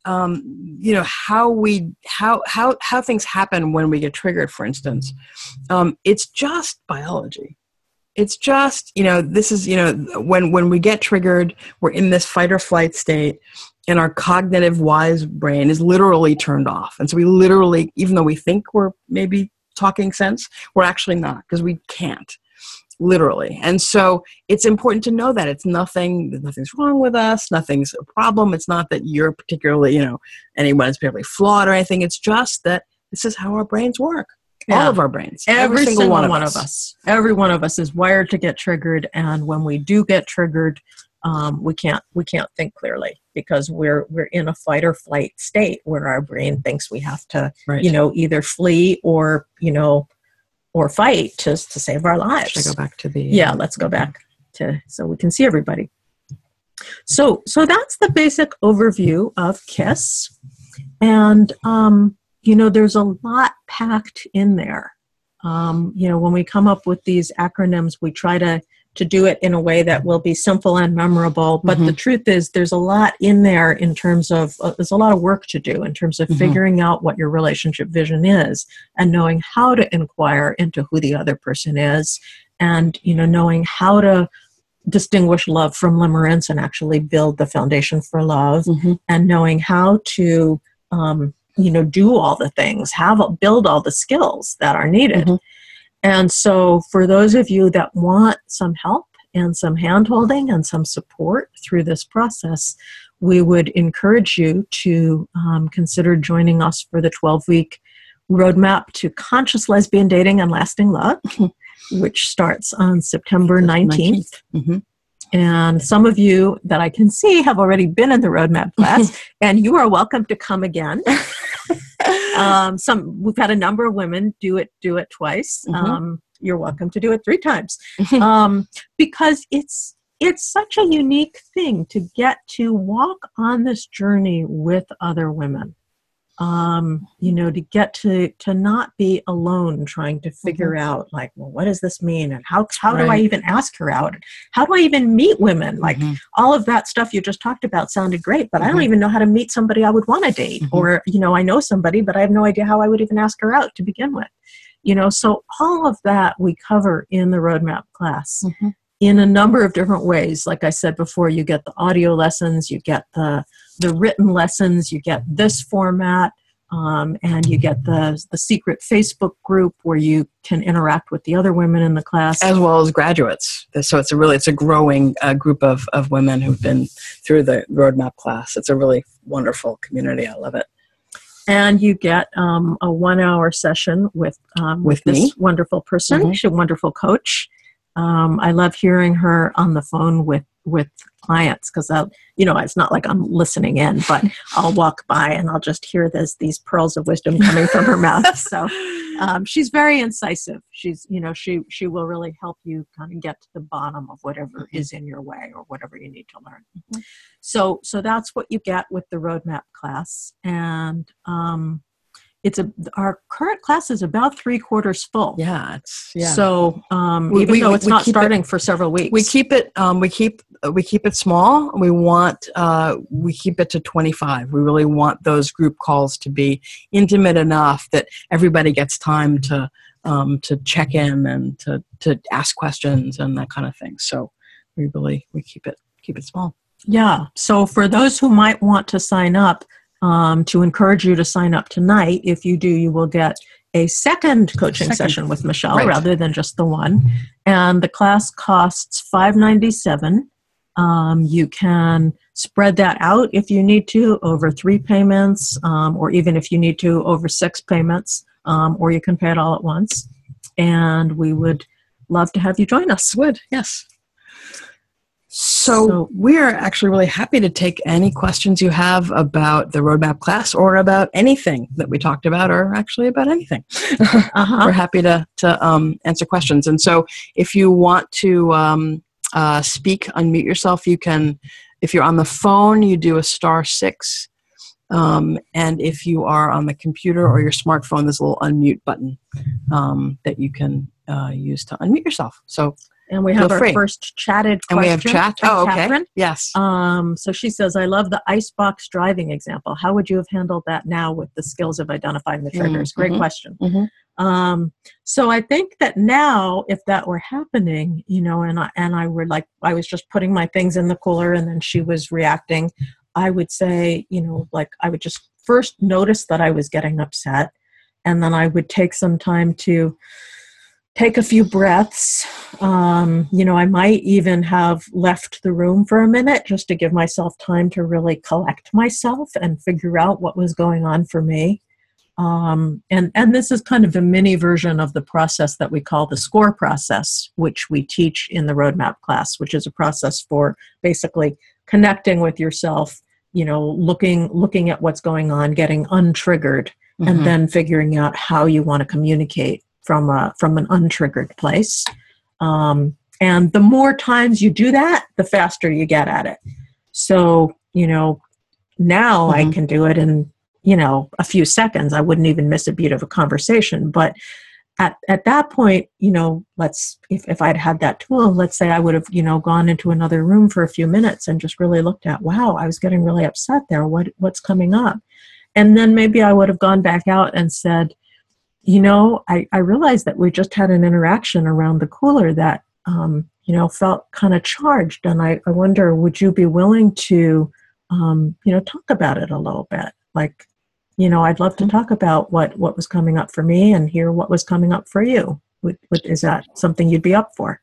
how things happen when we get triggered, for instance. It's just biology. It's just, this is, when we get triggered, we're in this fight or flight state and our cognitive wise brain is literally turned off. And so we literally, even though we think we're maybe talking sense, we're actually not, because we can't, literally. And so it's important to know that nothing's wrong with us. Nothing's a problem. It's not that you're particularly, anyone is particularly flawed or anything. It's just that this is how our brains work. Yeah. All of our brains. Every single one of us. Every one of us is wired to get triggered. And when we do get triggered, we can't think clearly because we're in a fight or flight state where our brain thinks we have to, either flee or fight to save our lives. Should I go back to the... Yeah, let's go back so we can see everybody. So that's the basic overview of KISS. And, there's a lot packed in there. When we come up with these acronyms, we try to do it in a way that will be simple and memorable. But the truth is there's a lot in there in terms of, there's a lot of work to do in terms of figuring out what your relationship vision is and knowing how to inquire into who the other person is and, knowing how to distinguish love from limerence and actually build the foundation for love and knowing how to, do all the things, build all the skills that are needed. And so for those of you that want some help and some hand-holding and some support through this process, we would encourage you to consider joining us for the 12-week roadmap to conscious lesbian dating and lasting love, which starts on September 19th. And some of you that I can see have already been in the roadmap class, and you are welcome to come again. We've had a number of women do it twice. You're welcome to do it 3 times, because it's such a unique thing to get to walk on this journey with other women. To get to not be alone trying to figure out like, well, what does this mean? And how do I even ask her out? How do I even meet women? Like all of that stuff you just talked about sounded great, but I don't even know how to meet somebody I would want to date. Or, I know somebody, but I have no idea how I would even ask her out to begin with. So all of that we cover in the roadmap class. in a number of different ways. Like I said before, you get the audio lessons, you get the written lessons, you get this format, and you get the secret Facebook group where you can interact with the other women in the class. As well as graduates. So it's a growing group of women who've been through the Roadmap class. It's a really wonderful community. I love it. And you get a 1 hour session with this me. Wonderful person. Mm-hmm. She's a wonderful coach. I love hearing her on the phone with clients because it's not like I'm listening in, but I'll walk by and I'll just hear these pearls of wisdom coming from her mouth. So she's very incisive. She's, she will really help you kind of get to the bottom of whatever is in your way or whatever you need to learn. Mm-hmm. So that's what you get with the Roadmap class. And our current class is about 3/4 full. Yeah. So even though it's not starting for several weeks, we keep it small. We keep it to 25. We really want those group calls to be intimate enough that everybody gets time to check in and to ask questions and that kind of thing. So we keep it small. Yeah. So for those who might want to sign up, to encourage you to sign up tonight. If you do, you will get a second coaching session with Michelle rather than just the one. And the class costs $597. You can spread that out if you need to over 3 payments, or even if you need to over 6 payments, or you can pay it all at once. And we would love to have you join us. Yes. So we're actually really happy to take any questions you have about the Roadmap class or about anything that we talked about, or actually about anything. We're happy to answer questions. And so if you want to speak, unmute yourself, you can. If you're on the phone, you do a *6. And if you are on the computer or your smartphone, there's a little unmute button that you can use to unmute yourself. So. And we have our first chatted question. And we have chat. Oh, okay. Catherine. Yes. So she says, I love the icebox driving example. How would you have handled that now with the skills of identifying the triggers? Mm-hmm. Great question. Mm-hmm. So I think that now, if that were happening, and I were like, I was just putting my things in the cooler and then she was reacting, I would say, I would just first notice that I was getting upset. And then I would take some time to take a few breaths. I might even have left the room for a minute just to give myself time to really collect myself and figure out what was going on for me. And this is kind of a mini version of the process that we call the SCORE process, which we teach in the Roadmap class, which is a process for basically connecting with yourself, looking at what's going on, getting untriggered, and then figuring out how you want to communicate from an untriggered place. And the more times you do that, the faster you get at it. So, now I can do it in, a few seconds. I wouldn't even miss a beat of a conversation. But at that point, if I'd had that tool, let's say I would have, gone into another room for a few minutes and just really looked at, wow, I was getting really upset there. What's coming up? And then maybe I would have gone back out and said, I realized that we just had an interaction around the cooler that, felt kind of charged. And I wonder, would you be willing to, talk about it a little bit? Like, I'd love to talk about what was coming up for me and hear what was coming up for you. Is that something you'd be up for?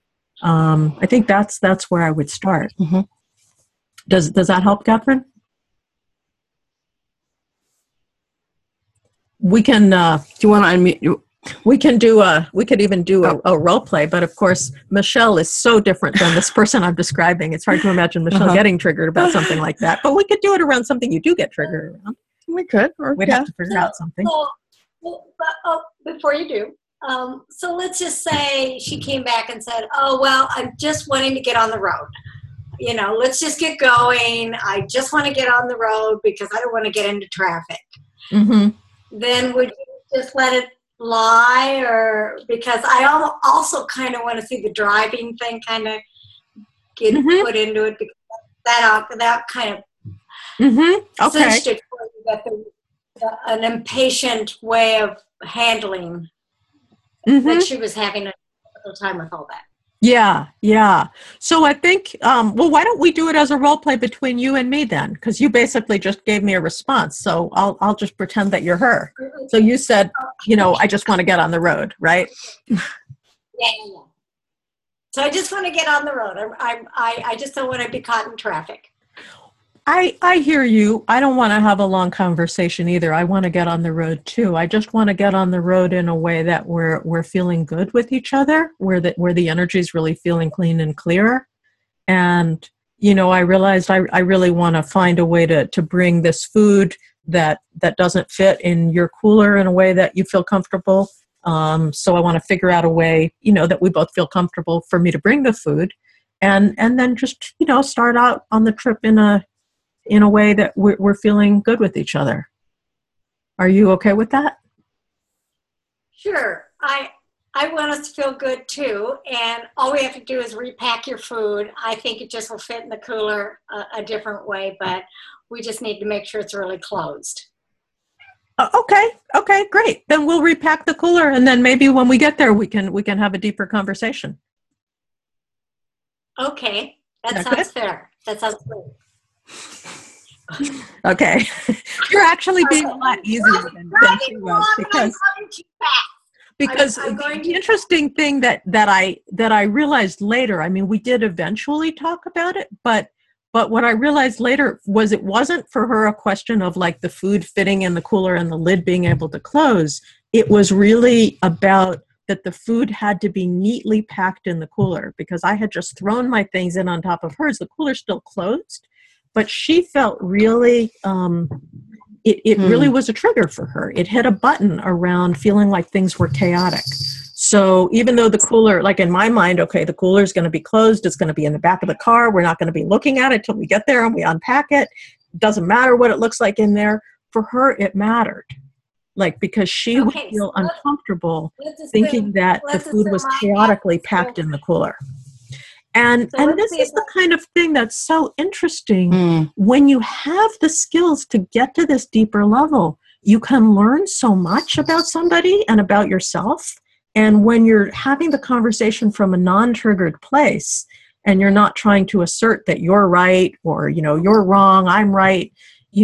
I think that's where I would start. Mm-hmm. Does that help, Catherine? We can. Do you want to unmute? We could even do a role play, but of course, Michelle is so different than this person I'm describing. It's hard to imagine Michelle getting triggered about something like that. But we could do it around something you do get triggered around. We could, or we'd have to figure out something. Before you do, so let's just say she came back and said, "Oh well, I'm just wanting to get on the road. Let's just get going. I just want to get on the road because I don't want to get into traffic." Mm-hmm. Then would you just let it lie, or because I also kind of want to see the driving thing kind of get put into it, because that kind of cinched it for you, that an impatient way of handling that she was having a difficult time with all that. Yeah, yeah. So I think, well, why don't we do it as a role play between you and me then? Because you basically just gave me a response. So I'll just pretend that you're her. So you said, I just want to get on the road, right? Yeah, yeah, yeah. So I just want to get on the road. I just don't want to be caught in traffic. I hear you. I don't want to have a long conversation either. I want to get on the road too. I just want to get on the road in a way that we're feeling good with each other, where the energy is really feeling clean and clear. And I realized I really want to find a way to bring this food that doesn't fit in your cooler in a way that you feel comfortable. So I want to figure out a way, that we both feel comfortable for me to bring the food, and then just start out on the trip in a way that we're feeling good with each other. Are you okay with that? Sure. I want us to feel good too. And all we have to do is repack your food. I think it just will fit in the cooler a different way, but we just need to make sure it's really closed. Okay, great. Then we'll repack the cooler, and then maybe when we get there, we can have a deeper conversation. Okay, that sounds fair. That sounds great. Okay, you're actually being a lot easier than she was, because the interesting thing that I realized later. I mean, we did eventually talk about it, but what I realized later was it wasn't for her a question of like the food fitting in the cooler and the lid being able to close. It was really about that the food had to be neatly packed in the cooler, because I had just thrown my things in on top of hers. The cooler's still closed, but she felt really, it really was a trigger for her. It hit a button around feeling like things were chaotic. So even though the cooler, like in my mind, okay, the cooler is going to be closed. It's going to be in the back of the car. We're not going to be looking at it till we get there and we unpack it. Doesn't matter what it looks like in there. For her, it mattered. Like, because she would feel uncomfortable thinking that the food was chaotically packed in the cooler. And this is the kind of thing that's so interesting. When you have the skills to get to this deeper level, you can learn so much about somebody and about yourself. And when you're having the conversation from a non-triggered place, and you're not trying to assert that you're right or, you're wrong, I'm right,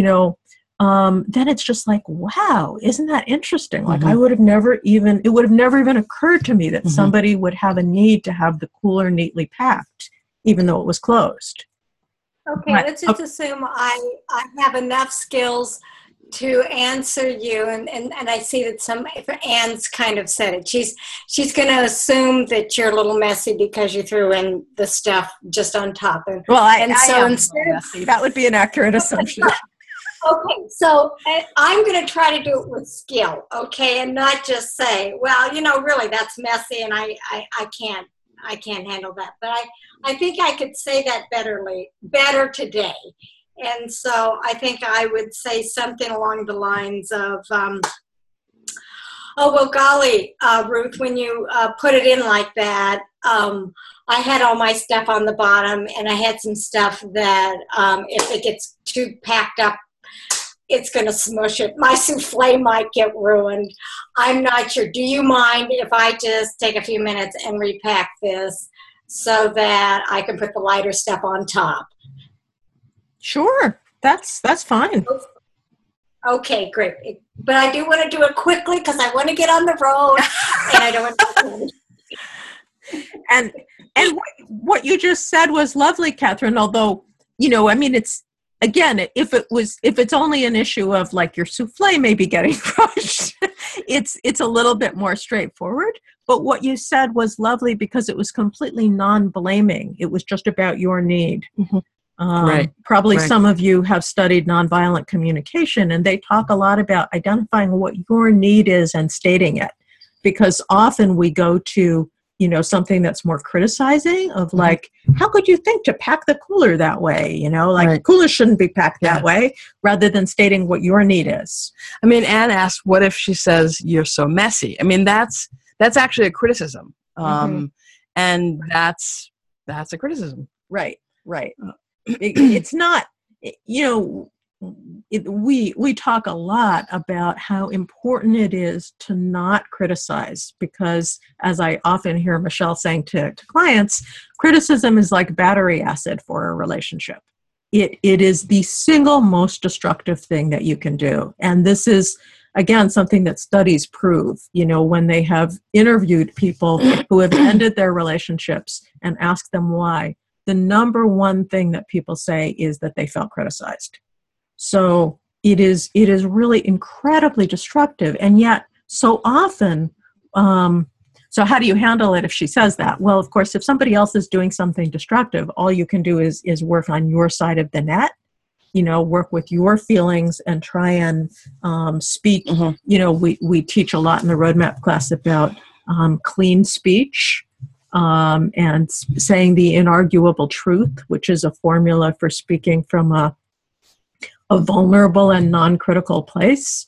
then it's just like, wow, isn't that interesting? Like it would have never even occurred to me that somebody would have a need to have the cooler neatly packed, even though it was closed. Okay, let's just assume I have enough skills to answer you, and I see that if Anne's kind of said it. She's going to assume that you're a little messy because you threw in the stuff just on top. That would be an accurate assumption. Okay, so I'm going to try to do it with skill, okay, and not just say, well, really that's messy, and I can't handle that. But I think I could say that better today. And so I think I would say something along the lines of, oh, well, golly, Ruth, when you put it in like that, I had all my stuff on the bottom, and I had some stuff that if it gets too packed up, it's going to smush it. My souffle might get ruined. I'm not sure. Do you mind if I just take a few minutes and repack this so that I can put the lighter stuff on top? Sure. That's fine. Okay, great. But I do want to do it quickly because I want to get on the road and I don't want to. And what you just said was lovely, Catherine, although, it's, again, if it's only an issue of like your souffle maybe getting crushed, it's a little bit more straightforward. But what you said was lovely because it was completely non-blaming. It was just about your need. Right. Probably some of you have studied nonviolent communication, and they talk a lot about identifying what your need is and stating it. Because often we go to something that's more criticizing of like, how could you think to pack the cooler that way? Coolers shouldn't be packed that way, rather than stating what your need is. I mean, Anne asked, what if she says you're so messy? I mean, that's actually a criticism. And that's a criticism. Right. It's not, we talk a lot about how important it is to not criticize, because as I often hear Michelle saying to clients, criticism is like battery acid for a relationship. It is the single most destructive thing that you can do. And this is, again, something that studies prove. When they have interviewed people who have ended their relationships and asked them why, the number one thing that people say is that they felt criticized. So it is really incredibly destructive. And yet so often, so how do you handle it if she says that? Well, of course, if somebody else is doing something destructive, all you can do is work on your side of the net, work with your feelings and try and speak. We teach a lot in the roadmap class about clean speech and saying the inarguable truth, which is a formula for speaking from a vulnerable and non-critical place.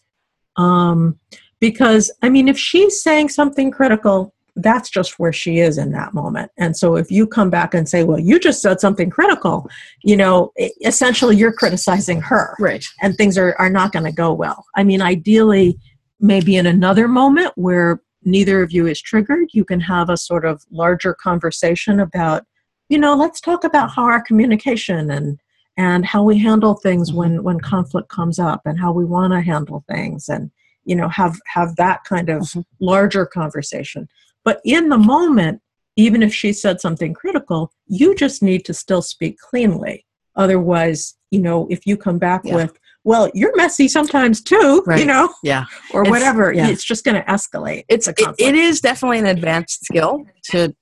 Because, if she's saying something critical, that's just where she is in that moment. And so if you come back and say, well, you just said something critical, essentially you're criticizing her. Right. And things are not going to go well. Ideally, maybe in another moment where neither of you is triggered, you can have a sort of larger conversation about, let's talk about how our communication and how we handle things when conflict comes up and how we want to handle things and, have that kind of larger conversation. But in the moment, even if she said something critical, you just need to still speak cleanly. Otherwise, if you come back with, well, you're messy sometimes too, right. Or whatever, it's just going to escalate. It is definitely an advanced skill to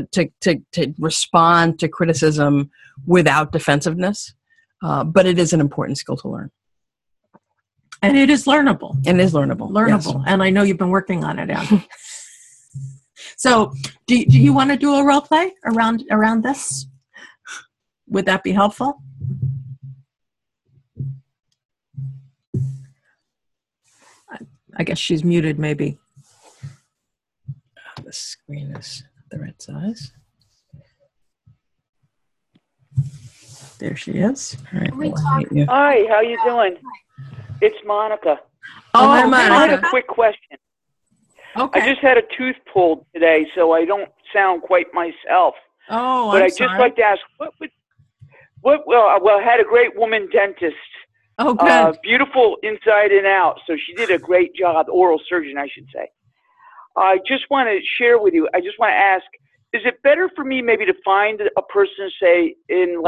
respond to criticism without defensiveness. But it is an important skill to learn. And it is learnable. Yes. And I know you've been working on it, Anne. So do you want to do a role play around this? Would that be helpful? I guess she's muted, maybe. The screen is the right size. There she is. All right. Hi, how you doing? It's Monica. Oh, hi, Monica. I had a quick question. Okay. I just had a tooth pulled today, so I don't sound quite myself. Oh, but I'm I'd just sorry. like to ask, I had a great woman dentist. Oh, good. Beautiful inside and out. So she did a great job, oral surgeon, I should say. I just want to share with you, I just want to ask, is it better for me maybe to find a person, say, in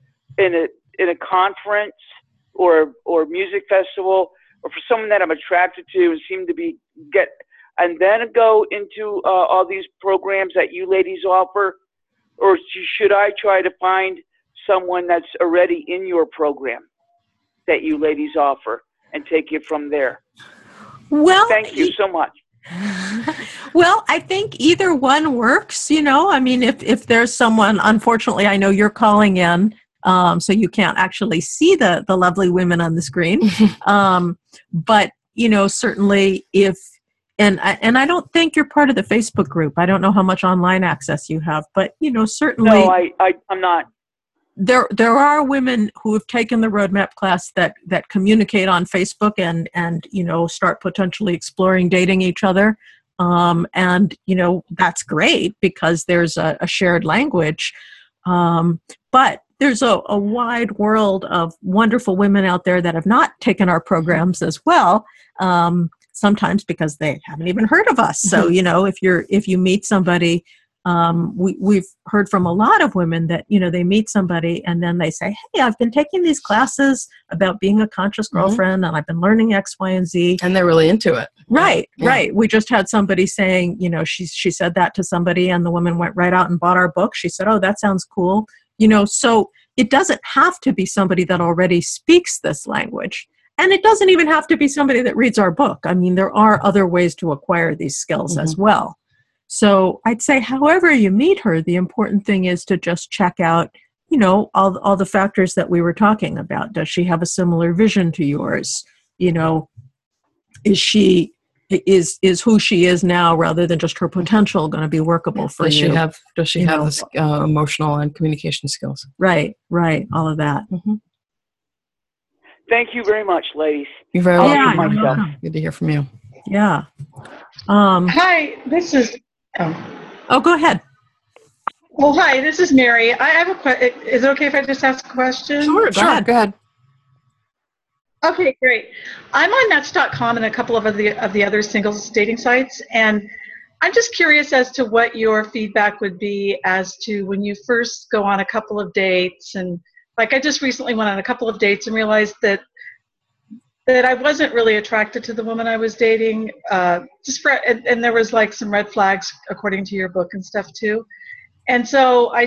a conference or music festival, or for someone that I'm attracted to and seem to and then go into all these programs that you ladies offer? Or should I try to find someone that's already in your program that you ladies offer and take it from there? Well, thank you so much. Well, I think either one works, if there's someone, unfortunately, I know you're calling in, so you can't actually see the lovely women on the screen. But, certainly and I don't think you're part of the Facebook group. I don't know how much online access you have, but, certainly. No, I'm not. There are women who have taken the roadmap class that communicate on Facebook and start potentially exploring dating each other. And that's great because there's a shared language. But there's a wide world of wonderful women out there that have not taken our programs as well. Sometimes because they haven't even heard of us. So, if you meet somebody, we've heard from a lot of women that, they meet somebody and then they say, hey, I've been taking these classes about being a conscious girlfriend and I've been learning X, Y, and Z. And they're really into it. Right, right. We just had somebody saying, she said that to somebody and the woman went right out and bought our book. She said, oh, that sounds cool. So it doesn't have to be somebody that already speaks this language. And it doesn't even have to be somebody that reads our book. There are other ways to acquire these skills as well. So I'd say however you meet her, the important thing is to just check out, all the factors that we were talking about. Does she have a similar vision to yours? Is who she is now rather than just her potential going to be workable for you? Does she have this, emotional and communication skills? Right. All of that. Thank you very much, ladies. You're very I'll welcome. mute myself. Good to hear from you. Yeah. Hi, this is. Oh, go ahead. Well, hi, this is Mary. I have a question. Is it okay if I just ask a question? Sure, go ahead. Okay, great. I'm on Match.com and a couple of the other singles dating sites, and I'm just curious as to what your feedback would be as to when you first go on a couple of dates. And like, I just recently went on a couple of dates and realized that I wasn't really attracted to the woman I was dating. And there was like some red flags according to your book and stuff too. And so I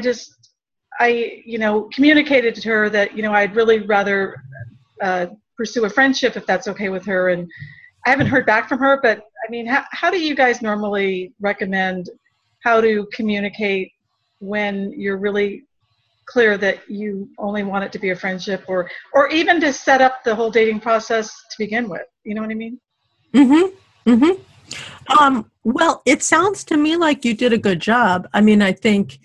communicated to her that, I'd really rather pursue a friendship if that's okay with her. And I haven't heard back from her, but I mean, how do you guys normally recommend how to communicate when you're really clear that you only want it to be a friendship, or even to set up the whole dating process to begin with? You know what I mean? Mm-hmm. Mm-hmm. Well, it sounds to me like you did a good job. I mean, I think,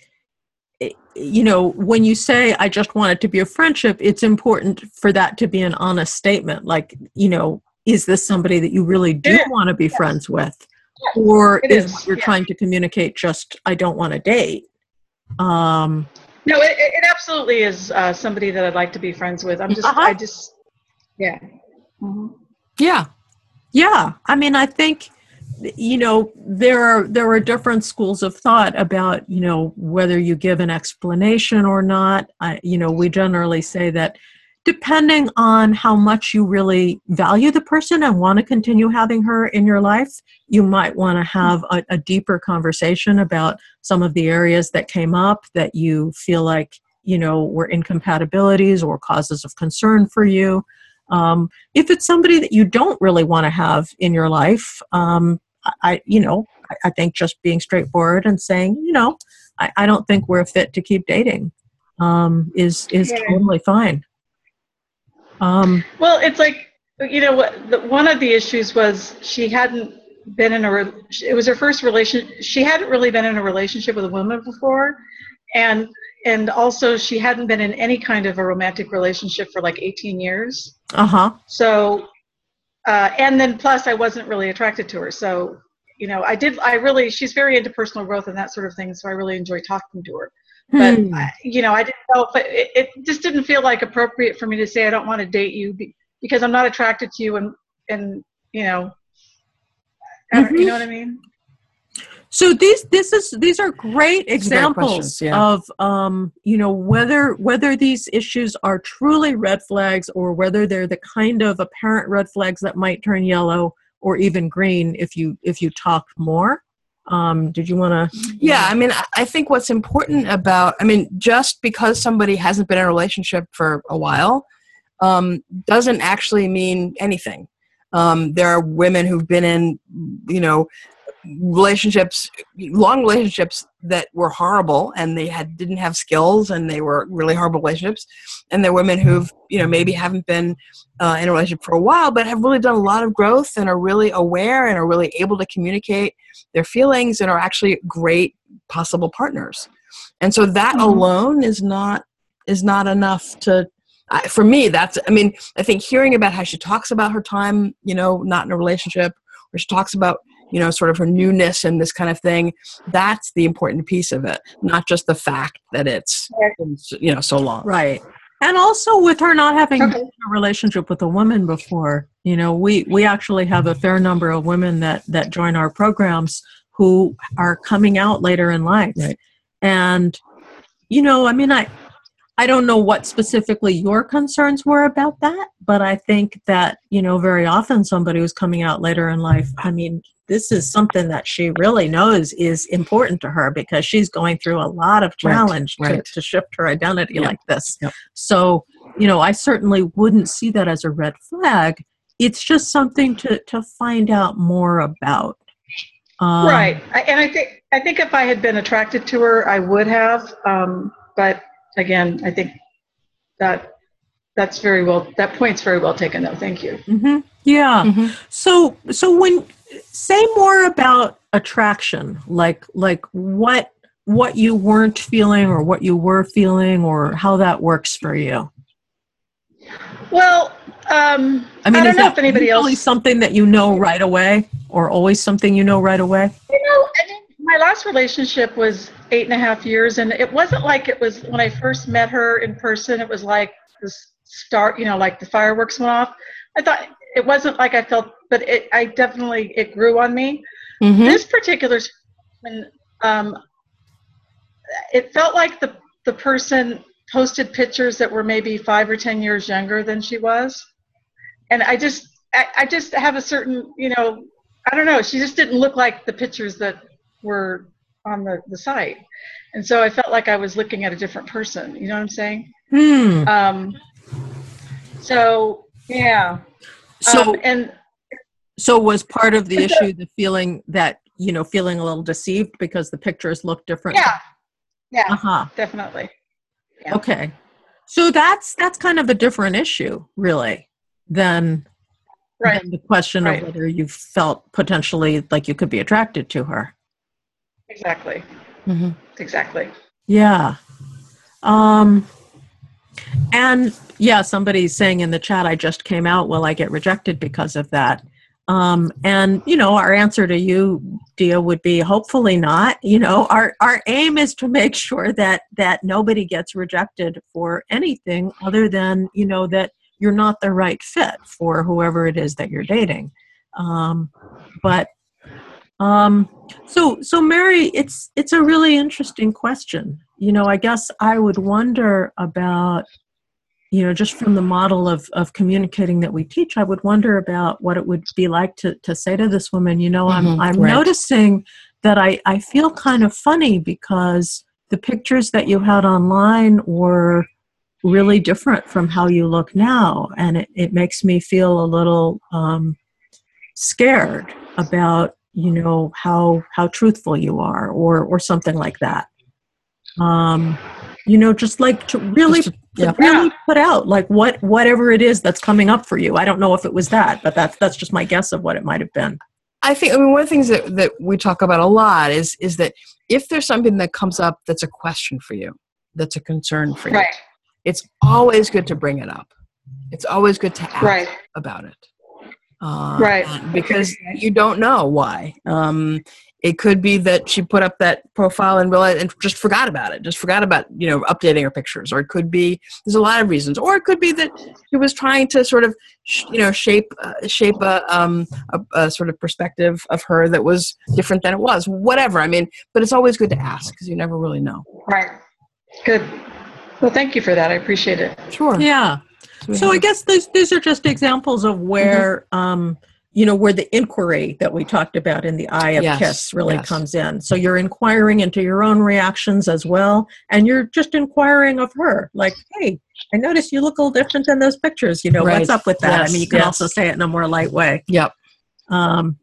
when you say, I just want it to be a friendship, it's important for that to be an honest statement. Like, is this somebody that you really do want to be friends with? Or is what you're trying to communicate just, I don't want to date? No, it absolutely is somebody that I'd like to be friends with. Yeah. Mm-hmm. Yeah. Yeah. I mean, I think, there are different schools of thought about, whether you give an explanation or not. We generally say that depending on how much you really value the person and want to continue having her in your life, you might want to have a deeper conversation about some of the areas that came up that you feel like, were incompatibilities or causes of concern for you. If it's somebody that you don't really want to have in your life, I think just being straightforward and saying, I don't think we're fit to keep dating, is totally fine. Well, it's like, one of the issues was she hadn't been it was her first relationship. She hadn't really been in a relationship with a woman before. And also she hadn't been in any kind of a romantic relationship for like 18 years. Uh-huh. So, and then plus I wasn't really attracted to her. So, she's very into personal growth and that sort of thing. So I really enjoy talking to her. But, I didn't know, but it just didn't feel like appropriate for me to say, I don't want to date you because I'm not attracted to you. And you know what I mean? So these are great examples of whether these issues are truly red flags or whether they're the kind of apparent red flags that might turn yellow or even green if you talk more. Did you want to? Yeah, I mean, I think what's important just because somebody hasn't been in a relationship for a while doesn't actually mean anything. There are women who've been in, long relationships that were horrible, and they didn't have skills, and they were really horrible relationships. And there are women who've, maybe haven't been in a relationship for a while, but have really done a lot of growth and are really aware and are really able to communicate their feelings and are actually great possible partners. And so that alone is not enough to. For me, I think hearing about how she talks about her time, not in a relationship, or she talks about, sort of her newness and this kind of thing, that's the important piece of it, not just the fact that it's, so long. Right. And also with her not having been in a relationship with a woman before, we actually have a fair number of women that join our programs who are coming out later in life. Right. And, I don't know what specifically your concerns were about that, but I think that, very often somebody who's coming out later in life, this is something that she really knows is important to her because she's going through a lot of challenge to shift her identity like this. Yep. So, I certainly wouldn't see that as a red flag. It's just something to find out more about. Right. And I think if I had been attracted to her, I would have, but again, I think that point's very well taken, though. Thank you. Mm-hmm. Yeah. Mm-hmm. So when say more about attraction, like what you weren't feeling or what you were feeling or how that works for you. Well, I mean, I don't is know that if anybody usually else. something that you know right away, or always something you know right away? I mean, my last relationship was 8.5 years, and it wasn't like it was when I first met her in person. It was like this start, like the fireworks went off. I thought it wasn't like I felt, but it grew on me. Mm-hmm. This particular, it felt like the person posted pictures that were maybe 5 or 10 years younger than she was, and I just have a certain, I don't know. She just didn't look like the pictures that were on the site. And so I felt like I was looking at a different person. You know what I'm saying? So, yeah. So was part of the issue the feeling that, feeling a little deceived because the pictures look different? Yeah, definitely. Yeah. Okay. So that's kind of a different issue, really, than the question of whether you felt potentially like you could be attracted to her. Exactly. Mm-hmm. Exactly. Yeah. And yeah, somebody's saying in the chat, I just came out. Will I get rejected because of that? And our answer to you, Dia, would be hopefully not. Our aim is to make sure that nobody gets rejected for anything other than, that you're not the right fit for whoever it is that you're dating. So Mary, it's a really interesting question. I guess I would wonder about, just from the model of communicating that we teach, I would wonder about what it would be like to say to this woman, I'm Right. noticing that I feel kind of funny because the pictures that you had online were really different from how you look now. And it makes me feel a little scared about, how truthful you are or something like that. Just like to really put out like whatever it is that's coming up for you. I don't know if it was that, but that's just my guess of what it might have been. I think, one of the things that we talk about a lot is that if there's something that comes up that's a question for you, that's a concern for you, it's always good to bring it up. It's always good to ask about it. Because you don't know why. It could be that she put up that profile and realized and just forgot about it. Just forgot about updating her pictures. Or it could be there's a lot of reasons. Or it could be that she was trying to sort of shape a sort of perspective of her that was different than it was. Whatever. But it's always good to ask because you never really know. Right. Good. Well, thank you for that. I appreciate it. Sure. Yeah. So I guess these are just examples of where where the inquiry that we talked about in the eye of KISS really comes in. So you're inquiring into your own reactions as well, and you're just inquiring of her, like, hey, I noticed you look a little different than those pictures. What's up with that? Yes. You can also say it in a more light way. Yep. Thank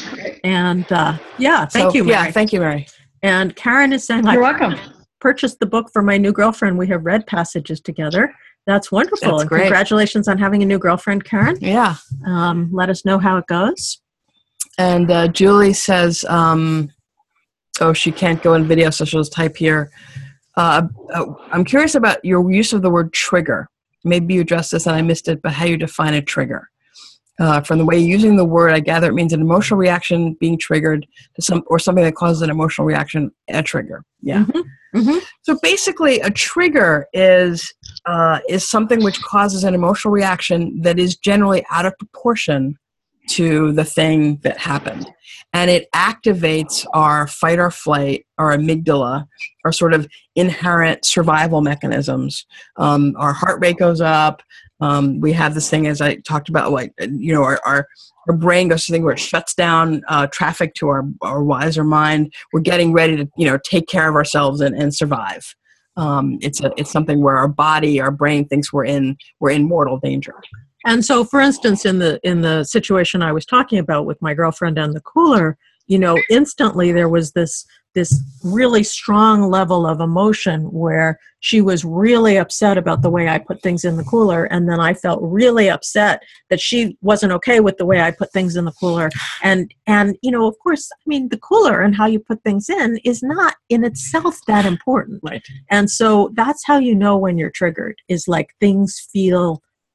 you, Mary. Yeah, thank you, Mary. And Karen is saying, you're welcome. Purchased the book for my new girlfriend. We have read passages together. That's wonderful. That's and great. Congratulations on having a new girlfriend, Karen. Yeah. Let us know how it goes. And Julie says, she can't go in video, so she'll just type here. I'm curious about your use of the word trigger. Maybe you addressed this and I missed it, but how you define a trigger. From the way you're using the word, I gather it means an emotional reaction being triggered to something that causes an emotional reaction, a trigger. Yeah. Mm-hmm. Mm-hmm. So basically, a trigger is something which causes an emotional reaction that is generally out of proportion to the thing that happened. And it activates our fight or flight, our amygdala, our sort of inherent survival mechanisms. Our heart rate goes up. We have this thing, as I talked about, our brain goes to the thing where it shuts down traffic to our wiser mind. We're getting ready to, take care of ourselves and survive. It's something where our body, our brain thinks we're in mortal danger. And so, for instance, in the situation I was talking about with my girlfriend and the cooler, instantly there was this really strong level of emotion where she was really upset about the way I put things in the cooler. And then I felt really upset that she wasn't okay with the way I put things in the cooler. And of course, the cooler and how you put things in is not in itself that important. Right. And so that's how you know when you're triggered, is like things feel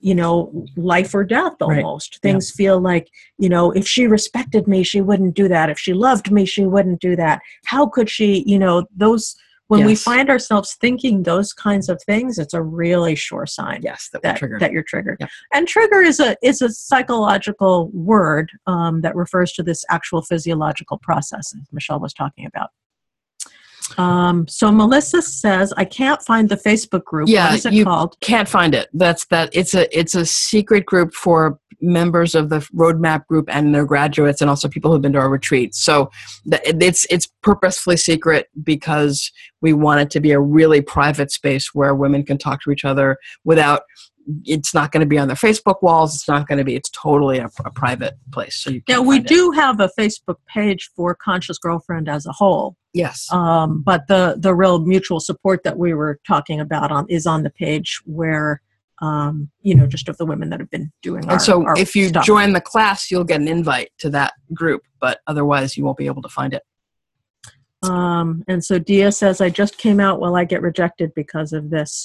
life or death Right. almost. Things feel like, if she respected me, she wouldn't do that. If she loved me, she wouldn't do that. How could she, when we Yes. find ourselves thinking those kinds of things, it's a really sure sign Yes, that we're triggered. that you're triggered. Yeah. And trigger is a psychological word that refers to this actual physiological process that Michelle was talking about. So Melissa says, I can't find the Facebook group. Yeah, what is it you called? can't find it. It's a secret group for members of the roadmap group and their graduates, and also people who've been to our retreat. So it's purposefully secret because we want it to be a really private space where women can talk to each other without. It's not going to be on their Facebook walls. It's totally a private place. So you we do have a Facebook page for Conscious Girlfriend as a whole. Yes. But the real mutual support that we were talking about is on the page where, just of the women that have been doing our And so our if you stuff. join the class, you'll get an invite to that group, but otherwise you won't be able to find it. And so Dia says, I just came out while I get rejected because of this.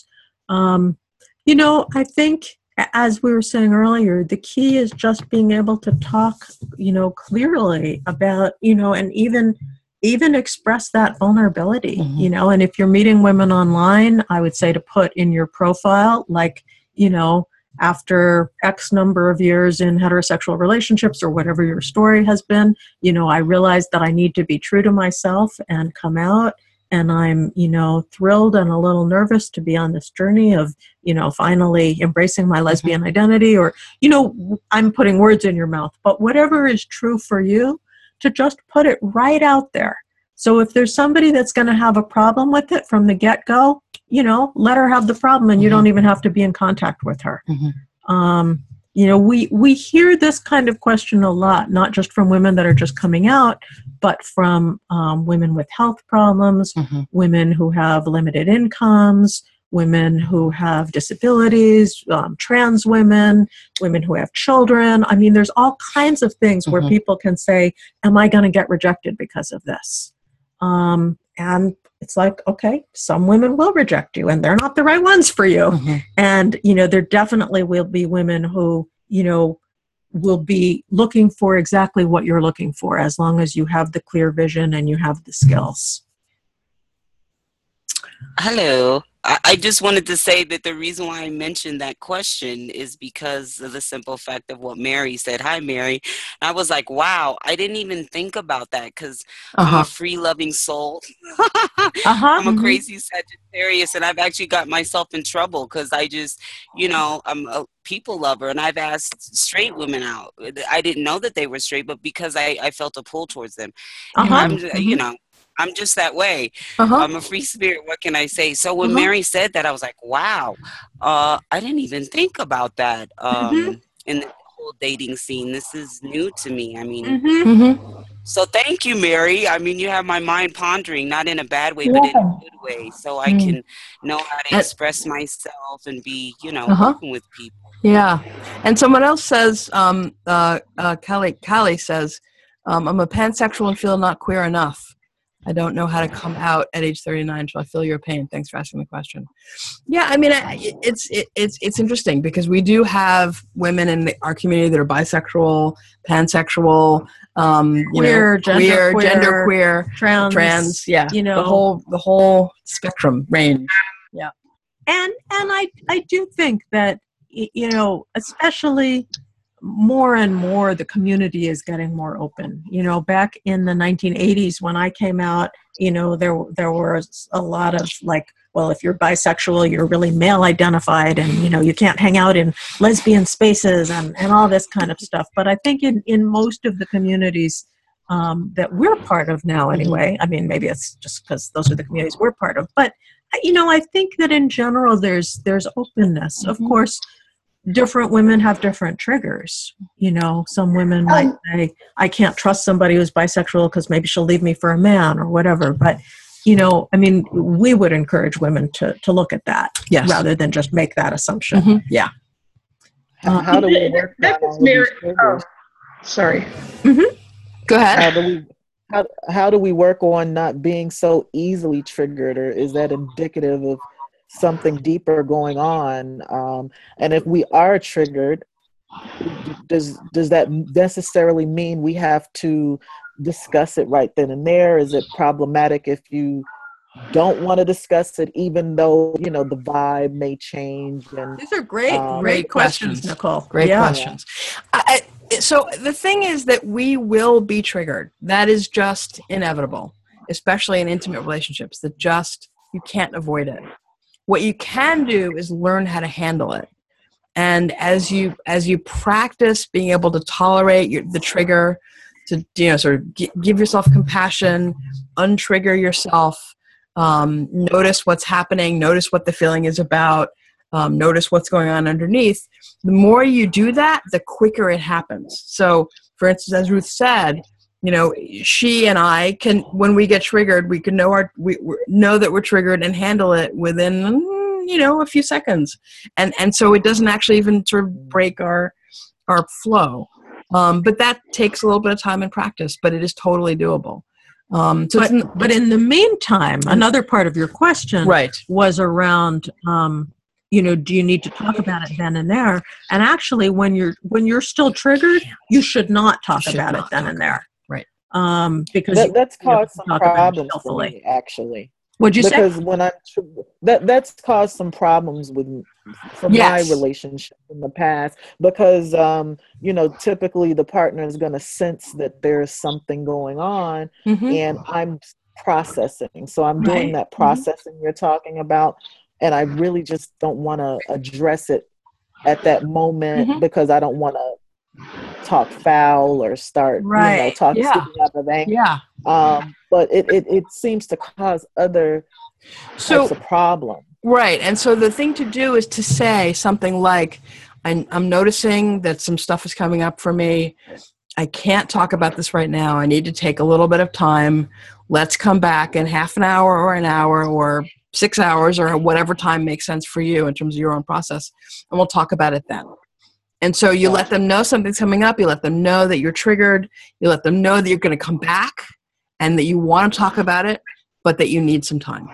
I think, as we were saying earlier, the key is just being able to talk, clearly about, and even express that vulnerability, and if you're meeting women online, I would say to put in your profile, like, after X number of years in heterosexual relationships or whatever your story has been, I realized that I need to be true to myself and come out. And I'm, thrilled and a little nervous to be on this journey of, finally embracing my lesbian identity, or, I'm putting words in your mouth, but whatever is true for you, to just put it right out there. So if there's somebody that's going to have a problem with it from the get-go, let her have the problem, and you don't even have to be in contact with her. We hear this kind of question a lot, not just from women that are just coming out, but from women with health problems, women who have limited incomes, women who have disabilities, trans women, women who have children. I mean, there's all kinds of things where people can say, am I going to get rejected because of this? And it's like, okay, some women will reject you and they're not the right ones for you. And, there definitely will be women who, will be looking for exactly what you're looking for, as long as you have the clear vision and you have the skills. Hello. I just wanted to say that the reason why I mentioned that question is because of the simple fact of what Mary said. Hi, Mary. I was like, wow, I didn't even think about that because I'm a free-loving soul. I'm a crazy Sagittarius, and I've actually got myself in trouble because I just, I'm a people lover, and I've asked straight women out. I didn't know that they were straight, but because I felt a pull towards them. And I'm just that way. I'm a free spirit. What can I say? So when Mary said that, I was like, wow, I didn't even think about that in the whole dating scene. This is new to me. I mean, so thank you, Mary. I mean, you have my mind pondering, not in a bad way, but in a good way. So I can know how to express myself and be, working with people. Yeah. And someone else says, Callie says, I'm a pansexual and feel not queer enough. I don't know how to come out at age 39. Shall I feel your pain? Thanks for asking the question. Yeah, I mean, it's interesting because we do have women in our community that are bisexual, pansexual, queer, genderqueer, trans, yeah, the whole spectrum range. Yeah, and I do think that especially more and more the community is getting more open. Back in the 1980s when I came out, there was a lot of like, well, if you're bisexual, you're really male identified and, you can't hang out in lesbian spaces and all this kind of stuff. But I think in most of the communities that we're part of now anyway, I mean, maybe it's just because those are the communities we're part of. But, I think that in general, there's openness. Of course, different women have different triggers. Some women might say, I can't trust somebody who's bisexual because maybe she'll leave me for a man or whatever. But, I mean, we would encourage women to look at that rather than just make that assumption. Yeah. How do we work that on? Sorry. Go ahead. How do we work on not being so easily triggered, or is that indicative of something deeper going on. And if we are triggered, does that necessarily mean we have to discuss it right then and there? Is it problematic if you don't want to discuss it, even though, you know, the vibe may change? And these are great questions, Nicole. Great questions. So the thing is that we will be triggered. That is just inevitable, especially in intimate relationships, that just, you can't avoid it. What you can do is learn how to handle it. And as you practice being able to tolerate the trigger, to, you know, sort of give yourself compassion, untrigger yourself, notice what's happening, notice what the feeling is about, notice what's going on underneath. The more you do that, the quicker it happens. So, for instance, as Ruth said, you know, she and I can, when we get triggered, we can we know that we're triggered and handle it within, you know, a few seconds, and so it doesn't actually even sort of break our flow. But that takes a little bit of time and practice, but it is totally doable. But in the meantime, another part of your question was around, you know, do you need to talk about it then and there? And actually, when you're still triggered, you should not talk about it then and there. Right. Because that's caused some problems for me, actually. What'd you say? Because when that's caused some problems for my relationship in the past, because you know, typically the partner is going to sense that there's something going on, and I'm processing. So I'm doing that processing you're talking about, and I really just don't want to address it at that moment because I don't want to talk foul or start you know, talking out of anger. But it seems to cause other types of problems. Right. And so the thing to do is to say something like, I'm noticing that some stuff is coming up for me. I can't talk about this right now. I need to take a little bit of time. Let's come back in half an hour or an hour or 6 hours or whatever time makes sense for you in terms of your own process. And we'll talk about it then. And so you let them know something's coming up. You let them know that you're triggered. You let them know that you're going to come back and that you want to talk about it, but that you need some time.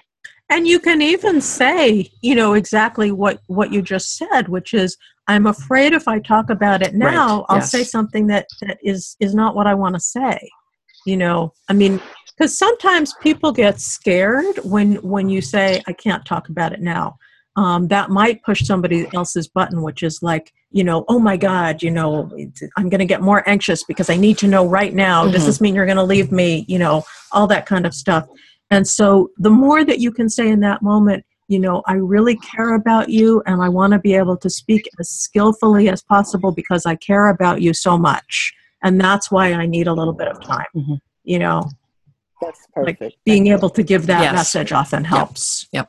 And you can even say, you know, exactly what you just said, which is, I'm afraid if I talk about it now, I'll say something that is not what I want to say. You know, I mean, because sometimes people get scared when you say, I can't talk about it now. That might push somebody else's button, which is like, you know, oh my God, you know, I'm going to get more anxious because I need to know right now. Does this mean you're going to leave me? You know, all that kind of stuff. And so the more that you can say in that moment, you know, I really care about you and I want to be able to speak as skillfully as possible because I care about you so much. And that's why I need a little bit of time, you know. That's perfect. Like being able to give that message often helps. Yep.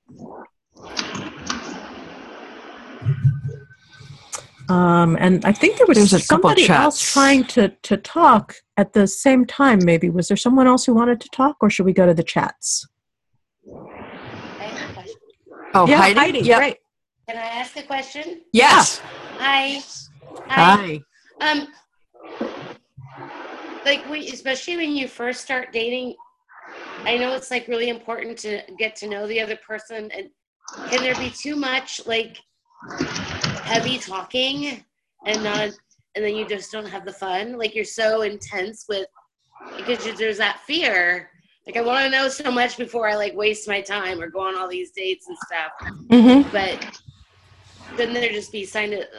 And I think there was somebody else trying to talk at the same time, maybe. Was there someone else who wanted to talk, or should we go to the chats? Oh, yeah, Heidi? Yep. Great. Can I ask a question? Yes. Hi. Like, especially when you first start dating, I know it's like really important to get to know the other person. And can there be too much like heavy talking and then you just don't have the fun? Like you're so intense because there's that fear. Like I want to know so much before I like waste my time or go on all these dates and stuff. But then there just be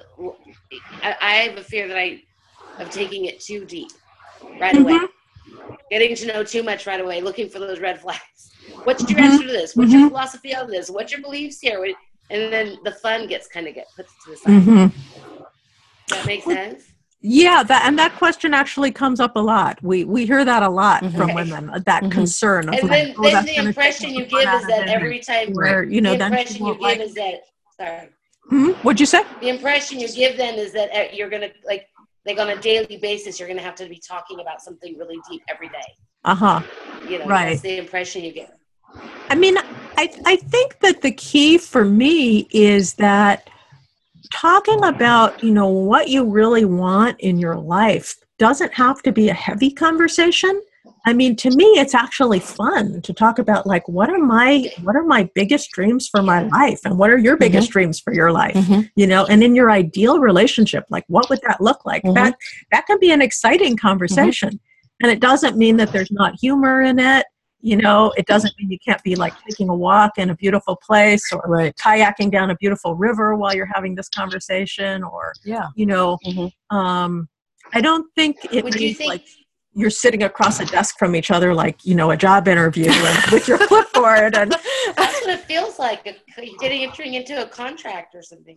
I have a fear that of taking it too deep right away. Getting to know too much right away, looking for those red flags. What's your answer to this? What's your philosophy on this? What's your beliefs here? And then the fun gets put to the side. Does that make sense? Yeah, that question actually comes up a lot. We hear that a lot from women, that concern. Of and then the impression you give is that every time, where, you know, the impression you give is that, What'd you say? The impression you give them is that you're going to, like on a daily basis, you're going to have to be talking about something really deep every day. You know, that's the impression you get. I mean, I think that the key for me is that talking about, you know, what you really want in your life doesn't have to be a heavy conversation, I mean, to me, it's actually fun to talk about, like, what are my biggest dreams for my life, and what are your biggest dreams for your life? You know, and in your ideal relationship, like, what would that look like? That can be an exciting conversation, and it doesn't mean that there's not humor in it. You know, it doesn't mean you can't be like taking a walk in a beautiful place, or kayaking down a beautiful river while you're having this conversation, or you know, I don't think it means like you're sitting across a desk from each other, like, you know, a job interview with your clipboard. And that's what it feels like, entering into a contract or something.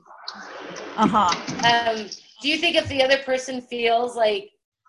Do you think if the other person feels like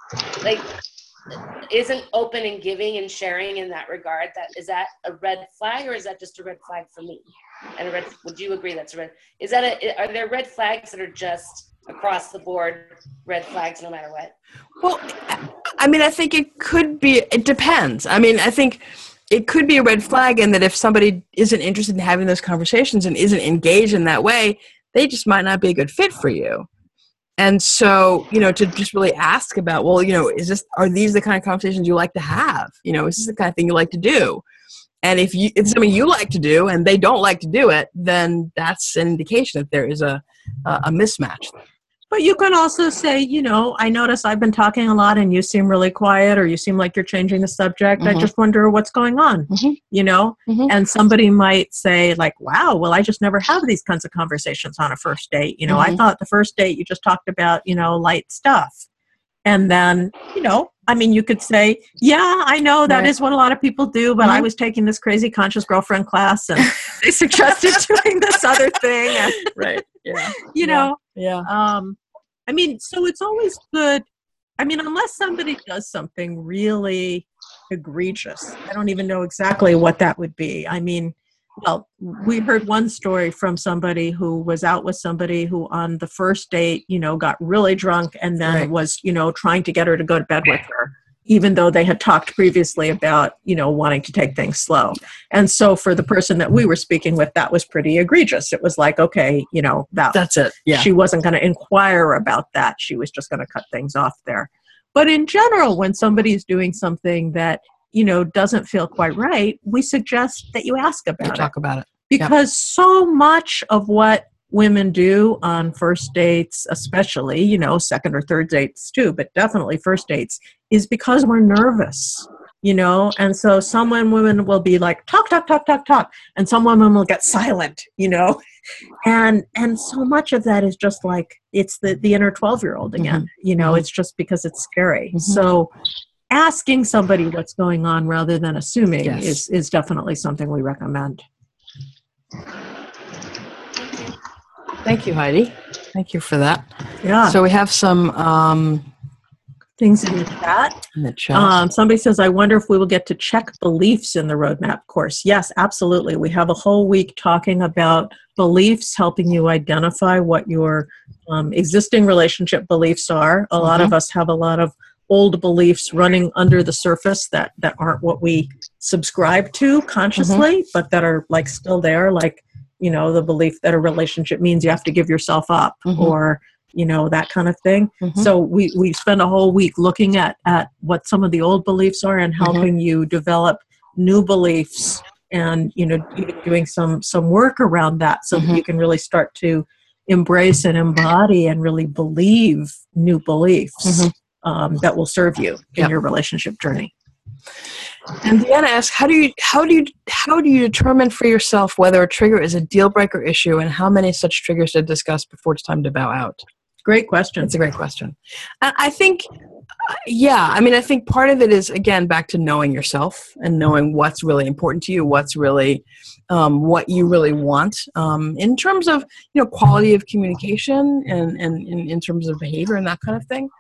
isn't open and giving and sharing in that regard, is that a red flag, or is that just a red flag for me? And would you agree that's a red? Are there red flags that are just across the board red flags no matter what? Well, I mean, I think it depends. I mean, I think it could be a red flag in that if somebody isn't interested in having those conversations and isn't engaged in that way, they just might not be a good fit for you. And so, you know, to just really ask about, well, you know, are these the kind of conversations you like to have? You know, is this the kind of thing you like to do? And if it's something you like to do and they don't like to do it, then that's an indication that there is a mismatch. But you can also say, you know, I notice I've been talking a lot and you seem really quiet, or you seem like you're changing the subject. I just wonder what's going on, you know? And somebody might say, like, wow, well, I just never have these kinds of conversations on a first date. You know, I thought the first date you just talked about, you know, light stuff. And then, you know, I mean, you could say, yeah, I know that is what a lot of people do, but I was taking this crazy conscious girlfriend class and they suggested doing this other thing. And, you know, I mean, so it's always good. I mean, unless somebody does something really egregious, I don't even know exactly what that would be. I mean, well, we heard one story from somebody who was out with somebody who on the first date, you know, got really drunk and then was, you know, trying to get her to go to bed with her, even though they had talked previously about, you know, wanting to take things slow. And so for the person that we were speaking with, that was pretty egregious. It was like, okay, you know, that's it. Yeah. She wasn't going to inquire about that. She was just going to cut things off there. But in general, when somebody's doing something that, you know, doesn't feel quite right, we suggest that you ask about it. Talk about it. Because so much of what women do on first dates, especially, you know, second or third dates too, but definitely first dates, is because we're nervous, you know? And so some women will be like, talk, talk, talk, talk, talk. And some women will get silent, you know? And so much of that is just like, it's the inner 12-year-old again, you know, it's just because it's scary. So asking somebody what's going on rather than assuming is definitely something we recommend. Thank you, Heidi. Thank you for that. Yeah. So we have some things in the chat. Somebody says, I wonder if we will get to check beliefs in the roadmap course. Yes, absolutely. We have a whole week talking about beliefs, helping you identify what your existing relationship beliefs are. A lot of us have a lot of old beliefs running under the surface that aren't what we subscribe to consciously, but that are like still there, like, you know, the belief that a relationship means you have to give yourself up or, you know, that kind of thing. So we spend a whole week looking at what some of the old beliefs are and helping you develop new beliefs and, you know, even doing some work around that so that you can really start to embrace and embody and really believe new beliefs that will serve you in your relationship journey. And Deanna asks, how do you determine for yourself whether a trigger is a deal breaker issue, and how many such triggers to discuss before it's time to bow out? Great question. It's a great question. I think, I think part of it is, again, back to knowing yourself and knowing what's really important to you, what's really, what you really want in terms of, you know, quality of communication and in terms of behavior and that kind of thing.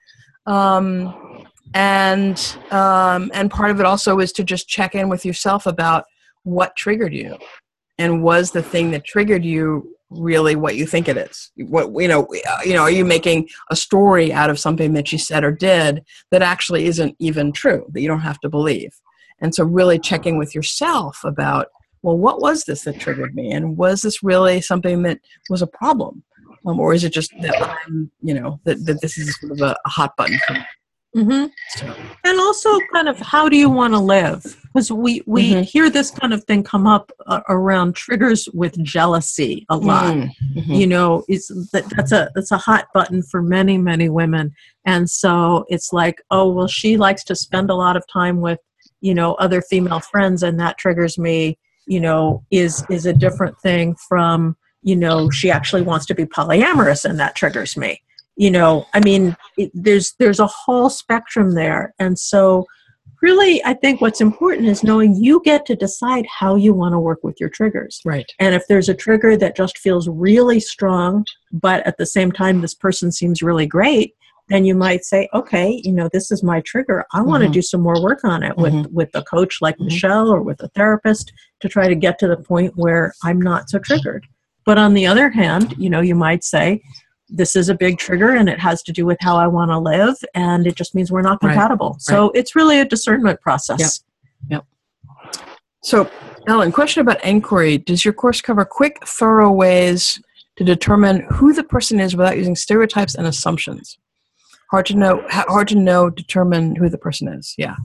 And part of it also is to just check in with yourself about what triggered you, and was the thing that triggered you really what you think it is? What, you know, are you making a story out of something that she said or did that actually isn't even true, that you don't have to believe? And so really checking with yourself about, well, what was this that triggered me? And was this really something that was a problem? Or is it just that I'm, you know, that this is sort of a hot button for me? Mm-hmm. So. And also kind of how do you want to live? Because we hear this kind of thing come up around triggers with jealousy a lot. You know, that's a hot button for many, many women. And so it's like, oh, well, she likes to spend a lot of time with, you know, other female friends, and that triggers me, you know, is a different thing from, you know, she actually wants to be polyamorous, and that triggers me. You know, I mean, there's a whole spectrum there. And so really, I think what's important is knowing you get to decide how you want to work with your triggers. Right. And if there's a trigger that just feels really strong, but at the same time, this person seems really great, then you might say, okay, you know, this is my trigger. I want to do some more work on it with a coach like Michelle or with a therapist to try to get to the point where I'm not so triggered. But on the other hand, you know, you might say, this is a big trigger and it has to do with how I want to live, and it just means we're not compatible. Right. So it's really a discernment process. Yep. So, Ellen, question about inquiry. Does your course cover quick, thorough ways to determine who the person is without using stereotypes and assumptions? Hard to know, determine who the person is. Yeah.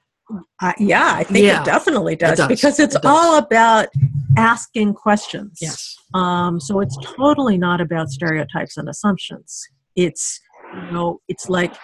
I think it definitely does, because it's all about asking questions. Yes. So it's totally not about stereotypes and assumptions. It's, you know, it's like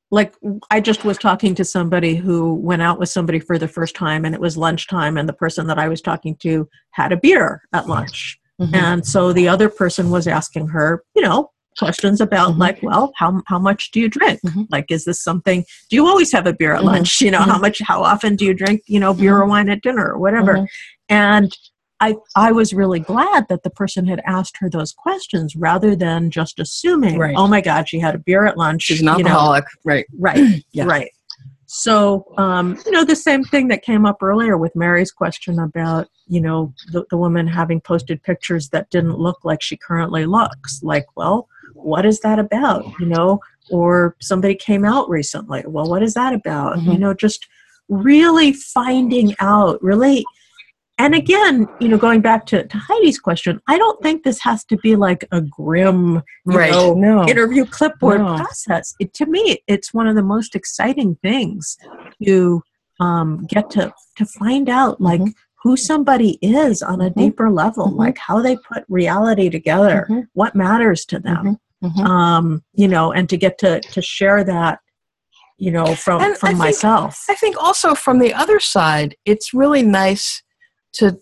I just was talking to somebody who went out with somebody for the first time, and it was lunchtime, and the person that I was talking to had a beer at lunch. And so the other person was asking her, you know, questions about like, well, how much do you drink? Like, is this something, do you always have a beer at lunch? You know, how often do you drink, you know, beer or wine at dinner or whatever? And I was really glad that the person had asked her those questions rather than just assuming, oh my God, she had a beer at lunch. She's an alcoholic. Right. Right. So, you know, the same thing that came up earlier with Mary's question about, you know, the woman having posted pictures that didn't look like she currently looks. Like, well, what is that about? You know, or somebody came out recently. Well, what is that about? You know, just really finding out, really. And again, you know, going back to Heidi's question, I don't think this has to be like a grim, interview clipboard process. To me, it's one of the most exciting things to get to find out, like, who somebody is on a deeper level, like how they put reality together, what matters to them, you know, and to get to share that, you know, from myself. I think also from the other side, it's really nice to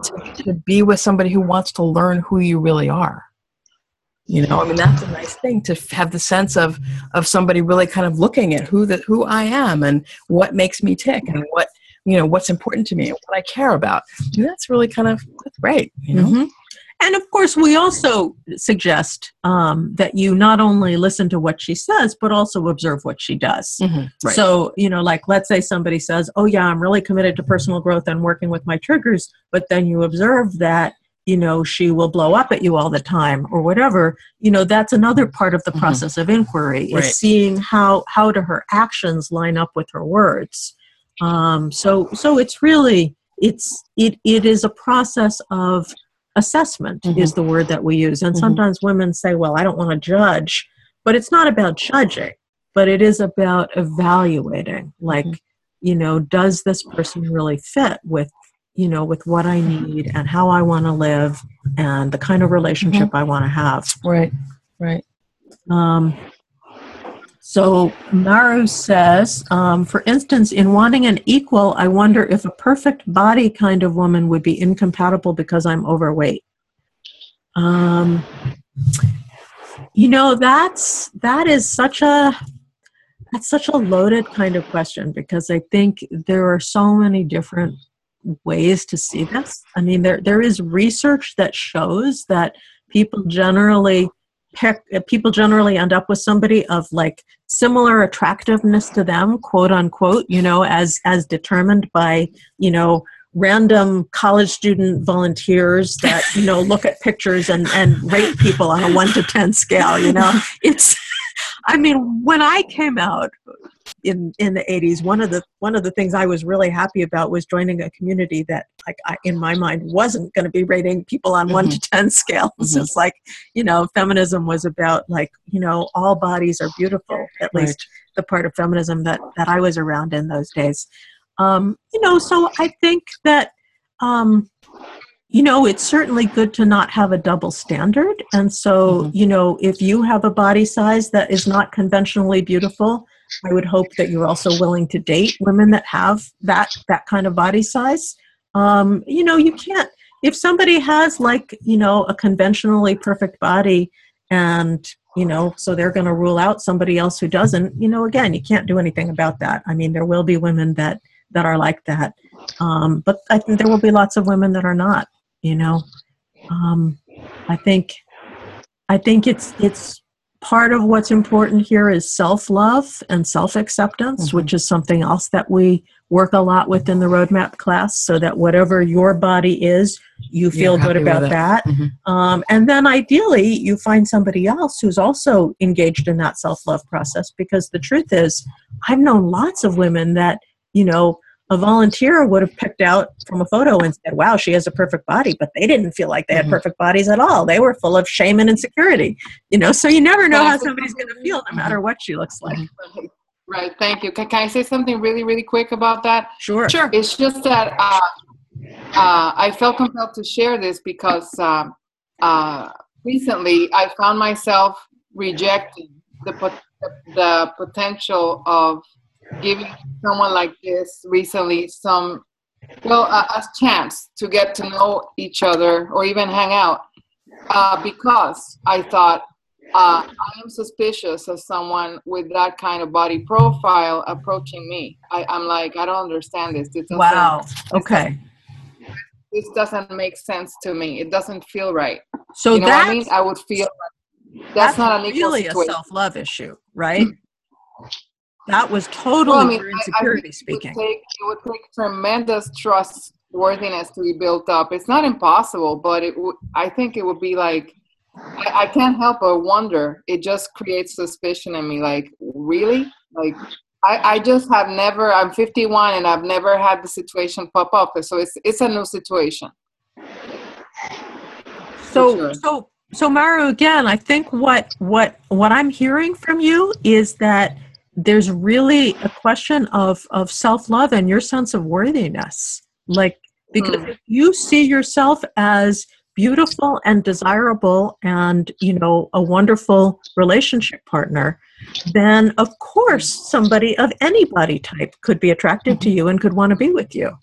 be with somebody who wants to learn who you really are. You know, I mean, that's a nice thing, to have the sense of somebody really kind of looking at who I am and what makes me tick and what, you know, what's important to me and what I care about. And that's really that's great, you know. And of course, we also suggest that you not only listen to what she says, but also observe what she does. Right. So, you know, like, let's say somebody says, oh yeah, I'm really committed to personal growth and working with my triggers, but then you observe that, you know, she will blow up at you all the time or whatever. You know, that's another part of the process of inquiry, is seeing how do her actions line up with her words. So it's really, it is a process of assessment is the word that we use. And sometimes women say, well, I don't want to judge, but it's not about judging, but it is about evaluating, like, you know, does this person really fit with, you know, with what I need and how I want to live and the kind of relationship I want to have. Right. So Maru says, for instance, in wanting an equal, I wonder if a perfect body kind of woman would be incompatible because I'm overweight. You know, that's such a loaded kind of question, because I think there are so many different ways to see this. I mean, there is research that shows that people generally end up with somebody of like similar attractiveness to them, quote unquote, you know, as determined by, you know, random college student volunteers that, you know, look at pictures and rate people on a 1 to 10 scale, you know. It's, I mean, when I came out, in the 80s, one of the things I was really happy about was joining a community that, like, in my mind, wasn't going to be rating people on 1 to 10 scales. It's like, feminism was about, like, all bodies are beautiful, at least the part of feminism that I was around in those days. So I think that, it's certainly good to not have a double standard. And so, if you have a body size that is not conventionally beautiful, I would hope that you're also willing to date women that have that kind of body size. You can't, if somebody has, like, a conventionally perfect body and, so they're going to rule out somebody else who doesn't, again, you can't do anything about that. I mean, there will be women that are like that. But I think there will be lots of women that are not. I think it's part of what's important here is self-love and self-acceptance, which is something else that we work a lot with in the roadmap class, so that whatever your body is, you feel good about that. And then ideally you find somebody else who's also engaged in that self-love process, because the truth is, I've known lots of women that, a volunteer would have picked out from a photo and said, wow, she has a perfect body, but they didn't feel like they had perfect bodies at all. They were full of shame and insecurity, so you never know how somebody's going to feel no matter what she looks like. Right. Thank you. Can I say something really, really quick about that? Sure. It's just that I felt compelled to share this because recently I found myself rejecting the potential of giving someone like this recently a chance to get to know each other or even hang out, because I thought I am suspicious of someone with that kind of body profile approaching me. I'm like, I don't understand this. Okay. This doesn't make sense to me. It doesn't feel right. So what I mean? I would feel like that's not an equal really situation. A self-love issue, right? That was totally your insecurity speaking. It would take tremendous trustworthiness to be built up. It's not impossible, but I think it would be like, I can't help but wonder. It just creates suspicion in me. Like, really? Like, I just have never, I'm 51 and I've never had the situation pop up. So it's a new situation. So Maru, again, I think what I'm hearing from you is that there's really a question of self-love and your sense of worthiness. Like, because if you see yourself as beautiful and desirable and, a wonderful relationship partner, then of course somebody of any body type could be attracted to you and could want to be with you.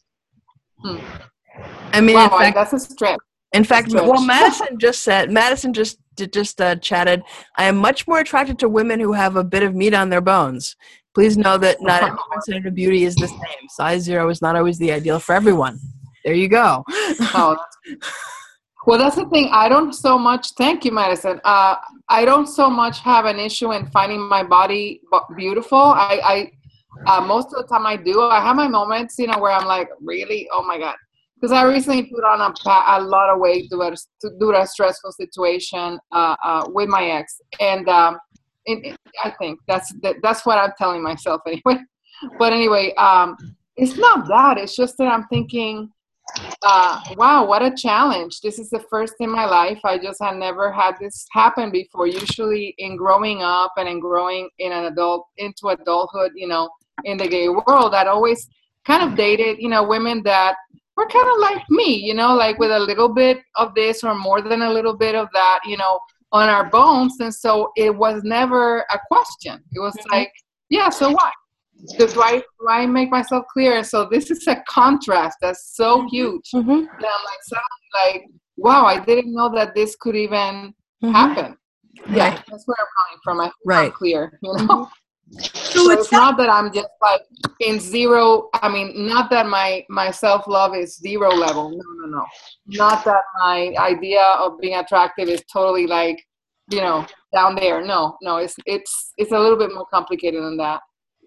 I mean, wow, that's a stretch. In fact, well, Madison just chatted, I am much more attracted to women who have a bit of meat on their bones. Please know that not everyone's standard of beauty is the same. Size 0 is not always the ideal for everyone. There you go. Well, that's the thing. I don't so much, thank you, Madison. I don't so much have an issue in finding my body beautiful. I most of the time I do. I have my moments, where I'm like, really? Oh my God. Because I recently put on a lot of weight due to a stressful situation with my ex, and I think that's what I'm telling myself anyway. But anyway, it's not that. It's just that I'm thinking, wow, what a challenge! This is the first in my life. I just had never had this happen before. Usually, in growing up and in growing into adulthood, in the gay world, I'd always kind of dated, women that were kind of like me, like with a little bit of this or more than a little bit of that, on our bones. And so it was never a question. It was like, yeah, so what? Do I make myself clear? And so this is a contrast that's so huge that I'm like, suddenly like, wow, I didn't know that this could even happen. Yeah, that's where I'm coming from. I'm clear, So it's not that I'm just like in zero. I mean, not that my self-love is 0 level. No. Not that my idea of being attractive is totally like, down there. No. It's a little bit more complicated than that.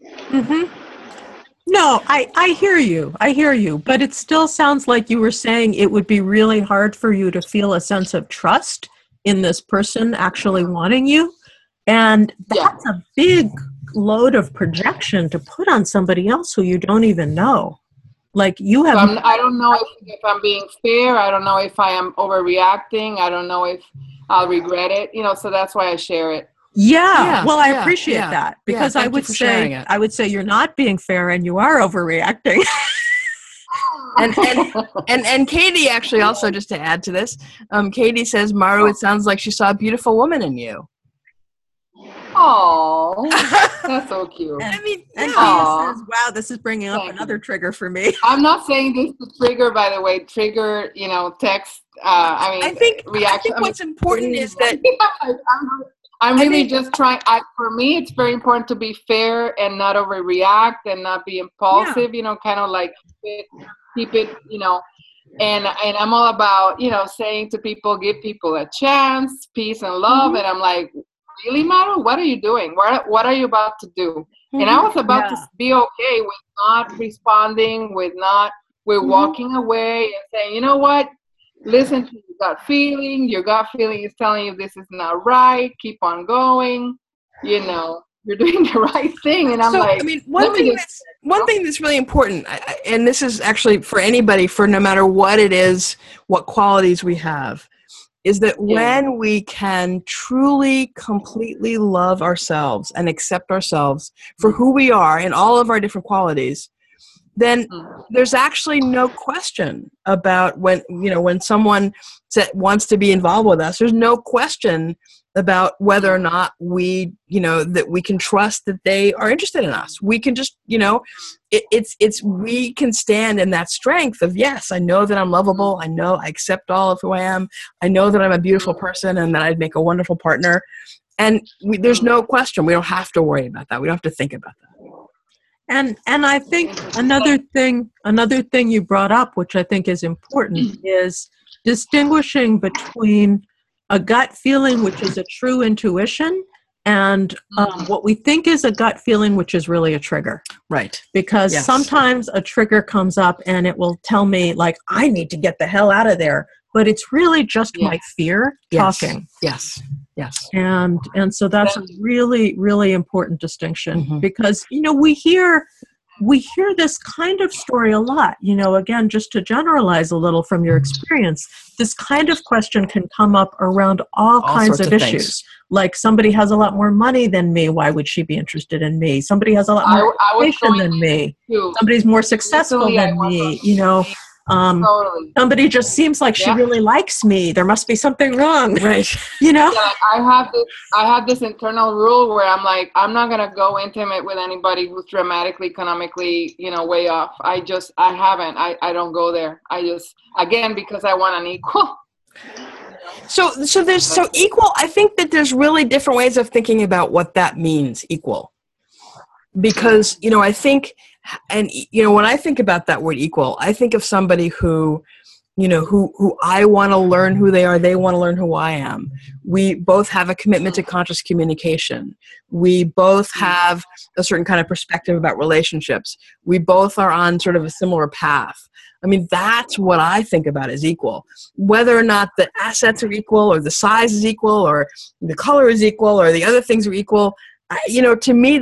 No, I hear you. But it still sounds like you were saying it would be really hard for you to feel a sense of trust in this person actually wanting you. And that's a big load of projection to put on somebody else who you don't even know. Like you have. So I don't know if I'm being fair. I don't know if I am overreacting. I don't know if I'll regret it. So that's why I share it. Yeah. Well, I appreciate that, because I would say you're not being fair and you are overreacting. and Katie actually also, just to add to this, Katie says, Maru, it sounds like she saw a beautiful woman in you. Oh, that's so cute. And Katie says, wow, this is bringing up another trigger for me. I'm not saying this to trigger, by the way, text. I think what's important is that I'm really just trying. For me, it's very important to be fair and not overreact and not be impulsive. Kind of like keep it. And I'm all about saying to people, give people a chance, peace and love. Mm-hmm. And I'm like, really, Maru? What are you doing? What are you about to do? Mm-hmm. And I was about to be okay with not responding, with walking away and saying, you know what? Listen to your gut feeling. Your gut feeling is telling you this is not right. Keep on going. You're doing the right thing. And I'm one thing that's really important, and this is actually for anybody, for no matter what it is, what qualities we have, is that when we can truly, completely love ourselves and accept ourselves for who we are in all of our different qualities, then there's actually no question about when someone wants to be involved with us, there's no question about whether or not that we can trust that they are interested in us. We can just, we can stand in that strength of, yes, I know that I'm lovable. I know I accept all of who I am. I know that I'm a beautiful person and that I'd make a wonderful partner. And there's no question. We don't have to worry about that. We don't have to think about that. And I think another thing you brought up, which I think is important, is distinguishing between a gut feeling, which is a true intuition, and what we think is a gut feeling, which is really a trigger. Right. Because sometimes a trigger comes up and it will tell me, like, I need to get the hell out of there. But it's really just my fear talking. Yes. And so that's a really, really important distinction, because, we hear this kind of story a lot. Again, just to generalize a little from your experience, this kind of question can come up around all kinds of issues. Things. Like, somebody has a lot more money than me. Why would she be interested in me? Somebody has a lot more education than me. Somebody's more successful than me. Totally. Somebody just seems like she really likes me. There must be something wrong, right? I have this internal rule where I'm like, I'm not gonna go intimate with anybody who's dramatically, economically, way off. I don't go there. Again, because I want an equal. So equal. I think that there's really different ways of thinking about what that means, equal. Because I think. And, when I think about that word equal, I think of somebody who I want to learn who they are. They want to learn who I am. We both have a commitment to conscious communication. We both have a certain kind of perspective about relationships. We both are on sort of a similar path. I mean, that's what I think about as equal. Whether or not the assets are equal, or the size is equal, or the color is equal, or the other things are equal, to me,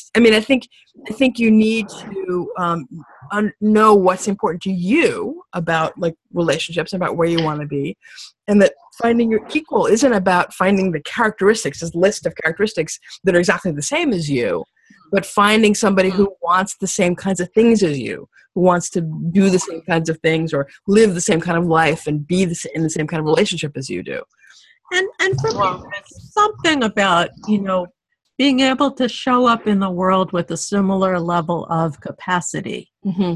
I think you need to know what's important to you about, like, relationships, about where you want to be, and that finding your equal isn't about finding the characteristics, this list of characteristics that are exactly the same as you, but finding somebody who wants the same kinds of things as you, who wants to do the same kinds of things or live the same kind of life and be in the same kind of relationship as you do. And for me, something about, being able to show up in the world with a similar level of capacity.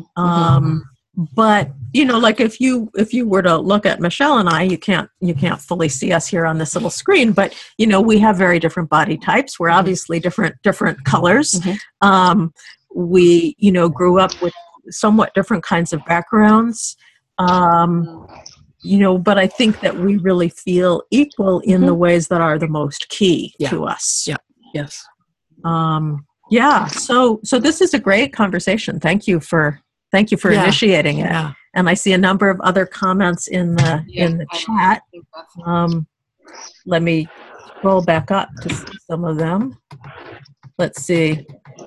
But, like if you were to look at Michelle and I, you can't fully see us here on this little screen, but, we have very different body types. We're obviously different colors. We, grew up with somewhat different kinds of backgrounds. But I think that we really feel equal in the ways that are the most key to us. Yeah. Yes. So this is a great conversation. Thank you for initiating it. Yeah. And I see a number of other comments in the chat. Let me scroll back up to see some of them. let's see.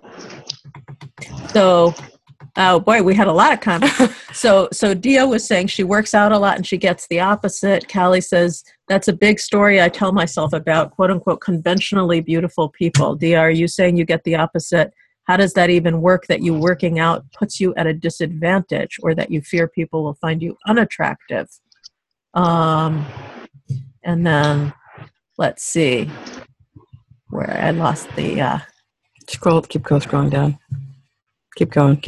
So, oh boy, we had a lot of comments. So Dia was saying she works out a lot and she gets the opposite. Callie says, that's a big story I tell myself about quote unquote conventionally beautiful people. Dia, are you saying you get the opposite? How does that even work, that you working out puts you at a disadvantage, or that you fear people will find you unattractive? And then let's see where I lost the keep scrolling down. Keep going.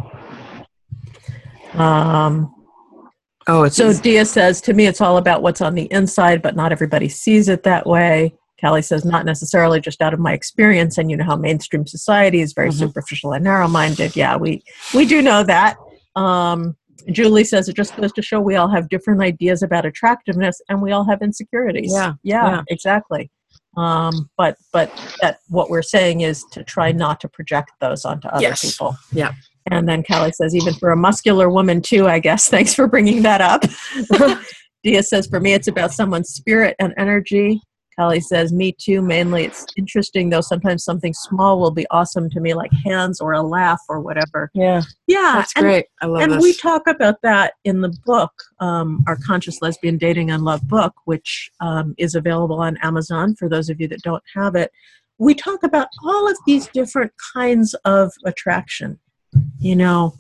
So Dia says, to me, it's all about what's on the inside, but not everybody sees it that way. Callie says, not necessarily, just out of my experience. And you know how mainstream society is very superficial and narrow-minded. Yeah, we do know that. Julie says, it just goes to show we all have different ideas about attractiveness and we all have insecurities. Yeah, exactly. But that what we're saying is to try not to project those onto other people. Yeah. And then Callie says, even for a muscular woman too, I guess. Thanks for bringing that up. Dia says, for me, it's about someone's spirit and energy. Callie says, me too, mainly. It's interesting, though. Sometimes something small will be awesome to me, like hands or a laugh or whatever. Yeah. That's great. I love this. And we talk about that in the book, our Conscious Lesbian Dating and Love book, which is available on Amazon for those of you that don't have it. We talk about all of these different kinds of attraction, you know.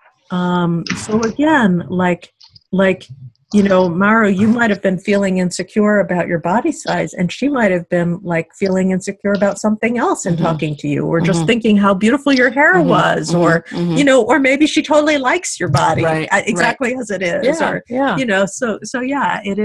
So again, like, you know, Maru, you might have been feeling insecure about your body size, and she might have been like feeling insecure about something else in talking to you, or just thinking how beautiful your hair was, or, you know, or maybe she totally likes your body exactly as it is. You know, so yeah, it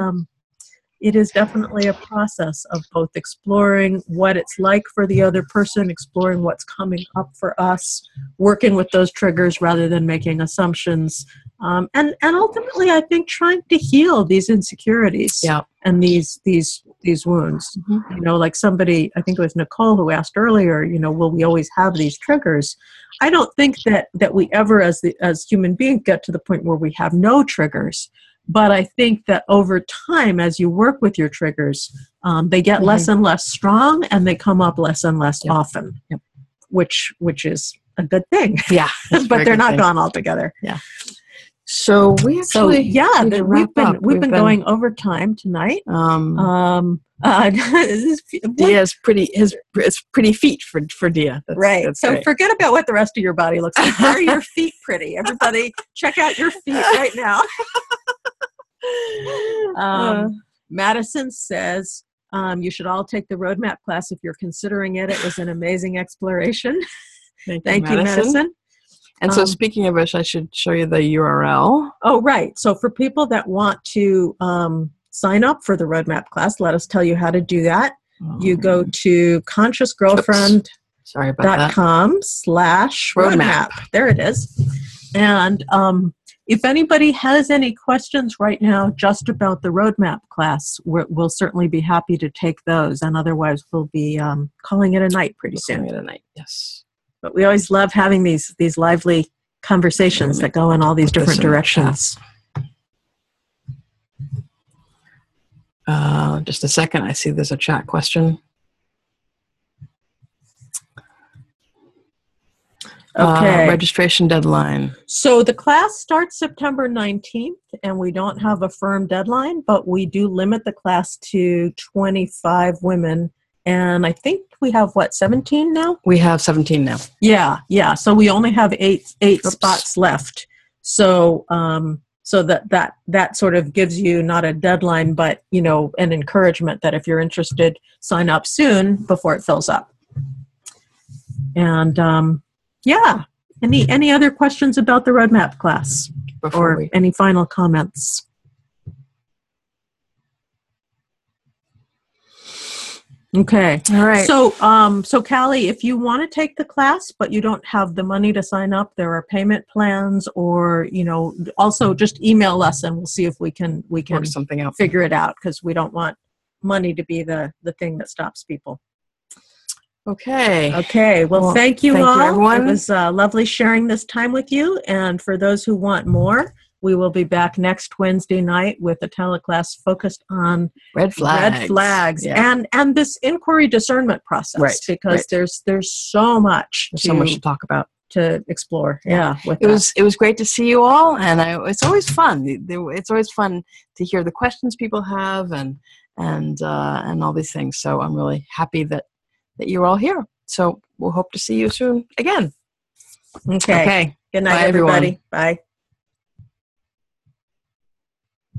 is definitely a process of both exploring what it's like for the other person, exploring what's coming up for us, working with those triggers rather than making assumptions. And ultimately, I think trying to heal these insecurities and these wounds. You know, like somebody, I think it was Nicole who asked earlier, you know, will we always have these triggers? I don't think that we ever, as human beings, get to the point where we have no triggers. But I think that over time, as you work with your triggers, they get less and less strong, and they come up less and less often, which is a good thing. Yeah, but they're not gone altogether. Yeah. So we actually we've been going over time tonight. Dia's it's pretty feet for Dia. That's so great. Forget about what the rest of your body looks like. Are your feet pretty? Everybody, check out your feet right now. Madison says, you should all take the roadmap class if you're considering it. It was an amazing exploration. Thank you, Madison. And so speaking of which, I should show you the URL. Oh, right. So for people that want to sign up for the roadmap class, let us tell you how to do that. You go to consciousgirlfriend.com/roadmap. There it is. And if anybody has any questions right now just about the roadmap class, we'll certainly be happy to take those. And otherwise, we'll be calling it a night pretty soon. Calling it a night, yes. But we always love having these lively conversations that go in all these different directions. Just a second. I see there's a chat question. Okay. Registration deadline. So the class starts September 19th, and we don't have a firm deadline, but we do limit the class to 25 women. And I think we have, 17 now? We have 17 now. Yeah. So we only have eight spots left. So that sort of gives you not a deadline, but, you know, an encouragement that if you're interested, sign up soon before it fills up. And any other questions about the roadmap class any final comments? Okay. All right. So Callie, if you want to take the class, but you don't have the money to sign up, there are payment plans, or, you know, also just email us and we'll see if we can work something out, figure it out, because we don't want money to be the thing that stops people. Okay. Well, thank you all. Thank you, everyone. It was lovely sharing this time with you. And for those who want more, We will be back next Wednesday night with a teleclass focused on red flags, and this inquiry discernment process, because there's so much to talk about, to explore. It was great to see you all, and it's always fun. It's always fun to hear the questions people have and all these things. So I'm really happy that you're all here. So we'll hope to see you soon again. Okay. Good night, everybody. Bye.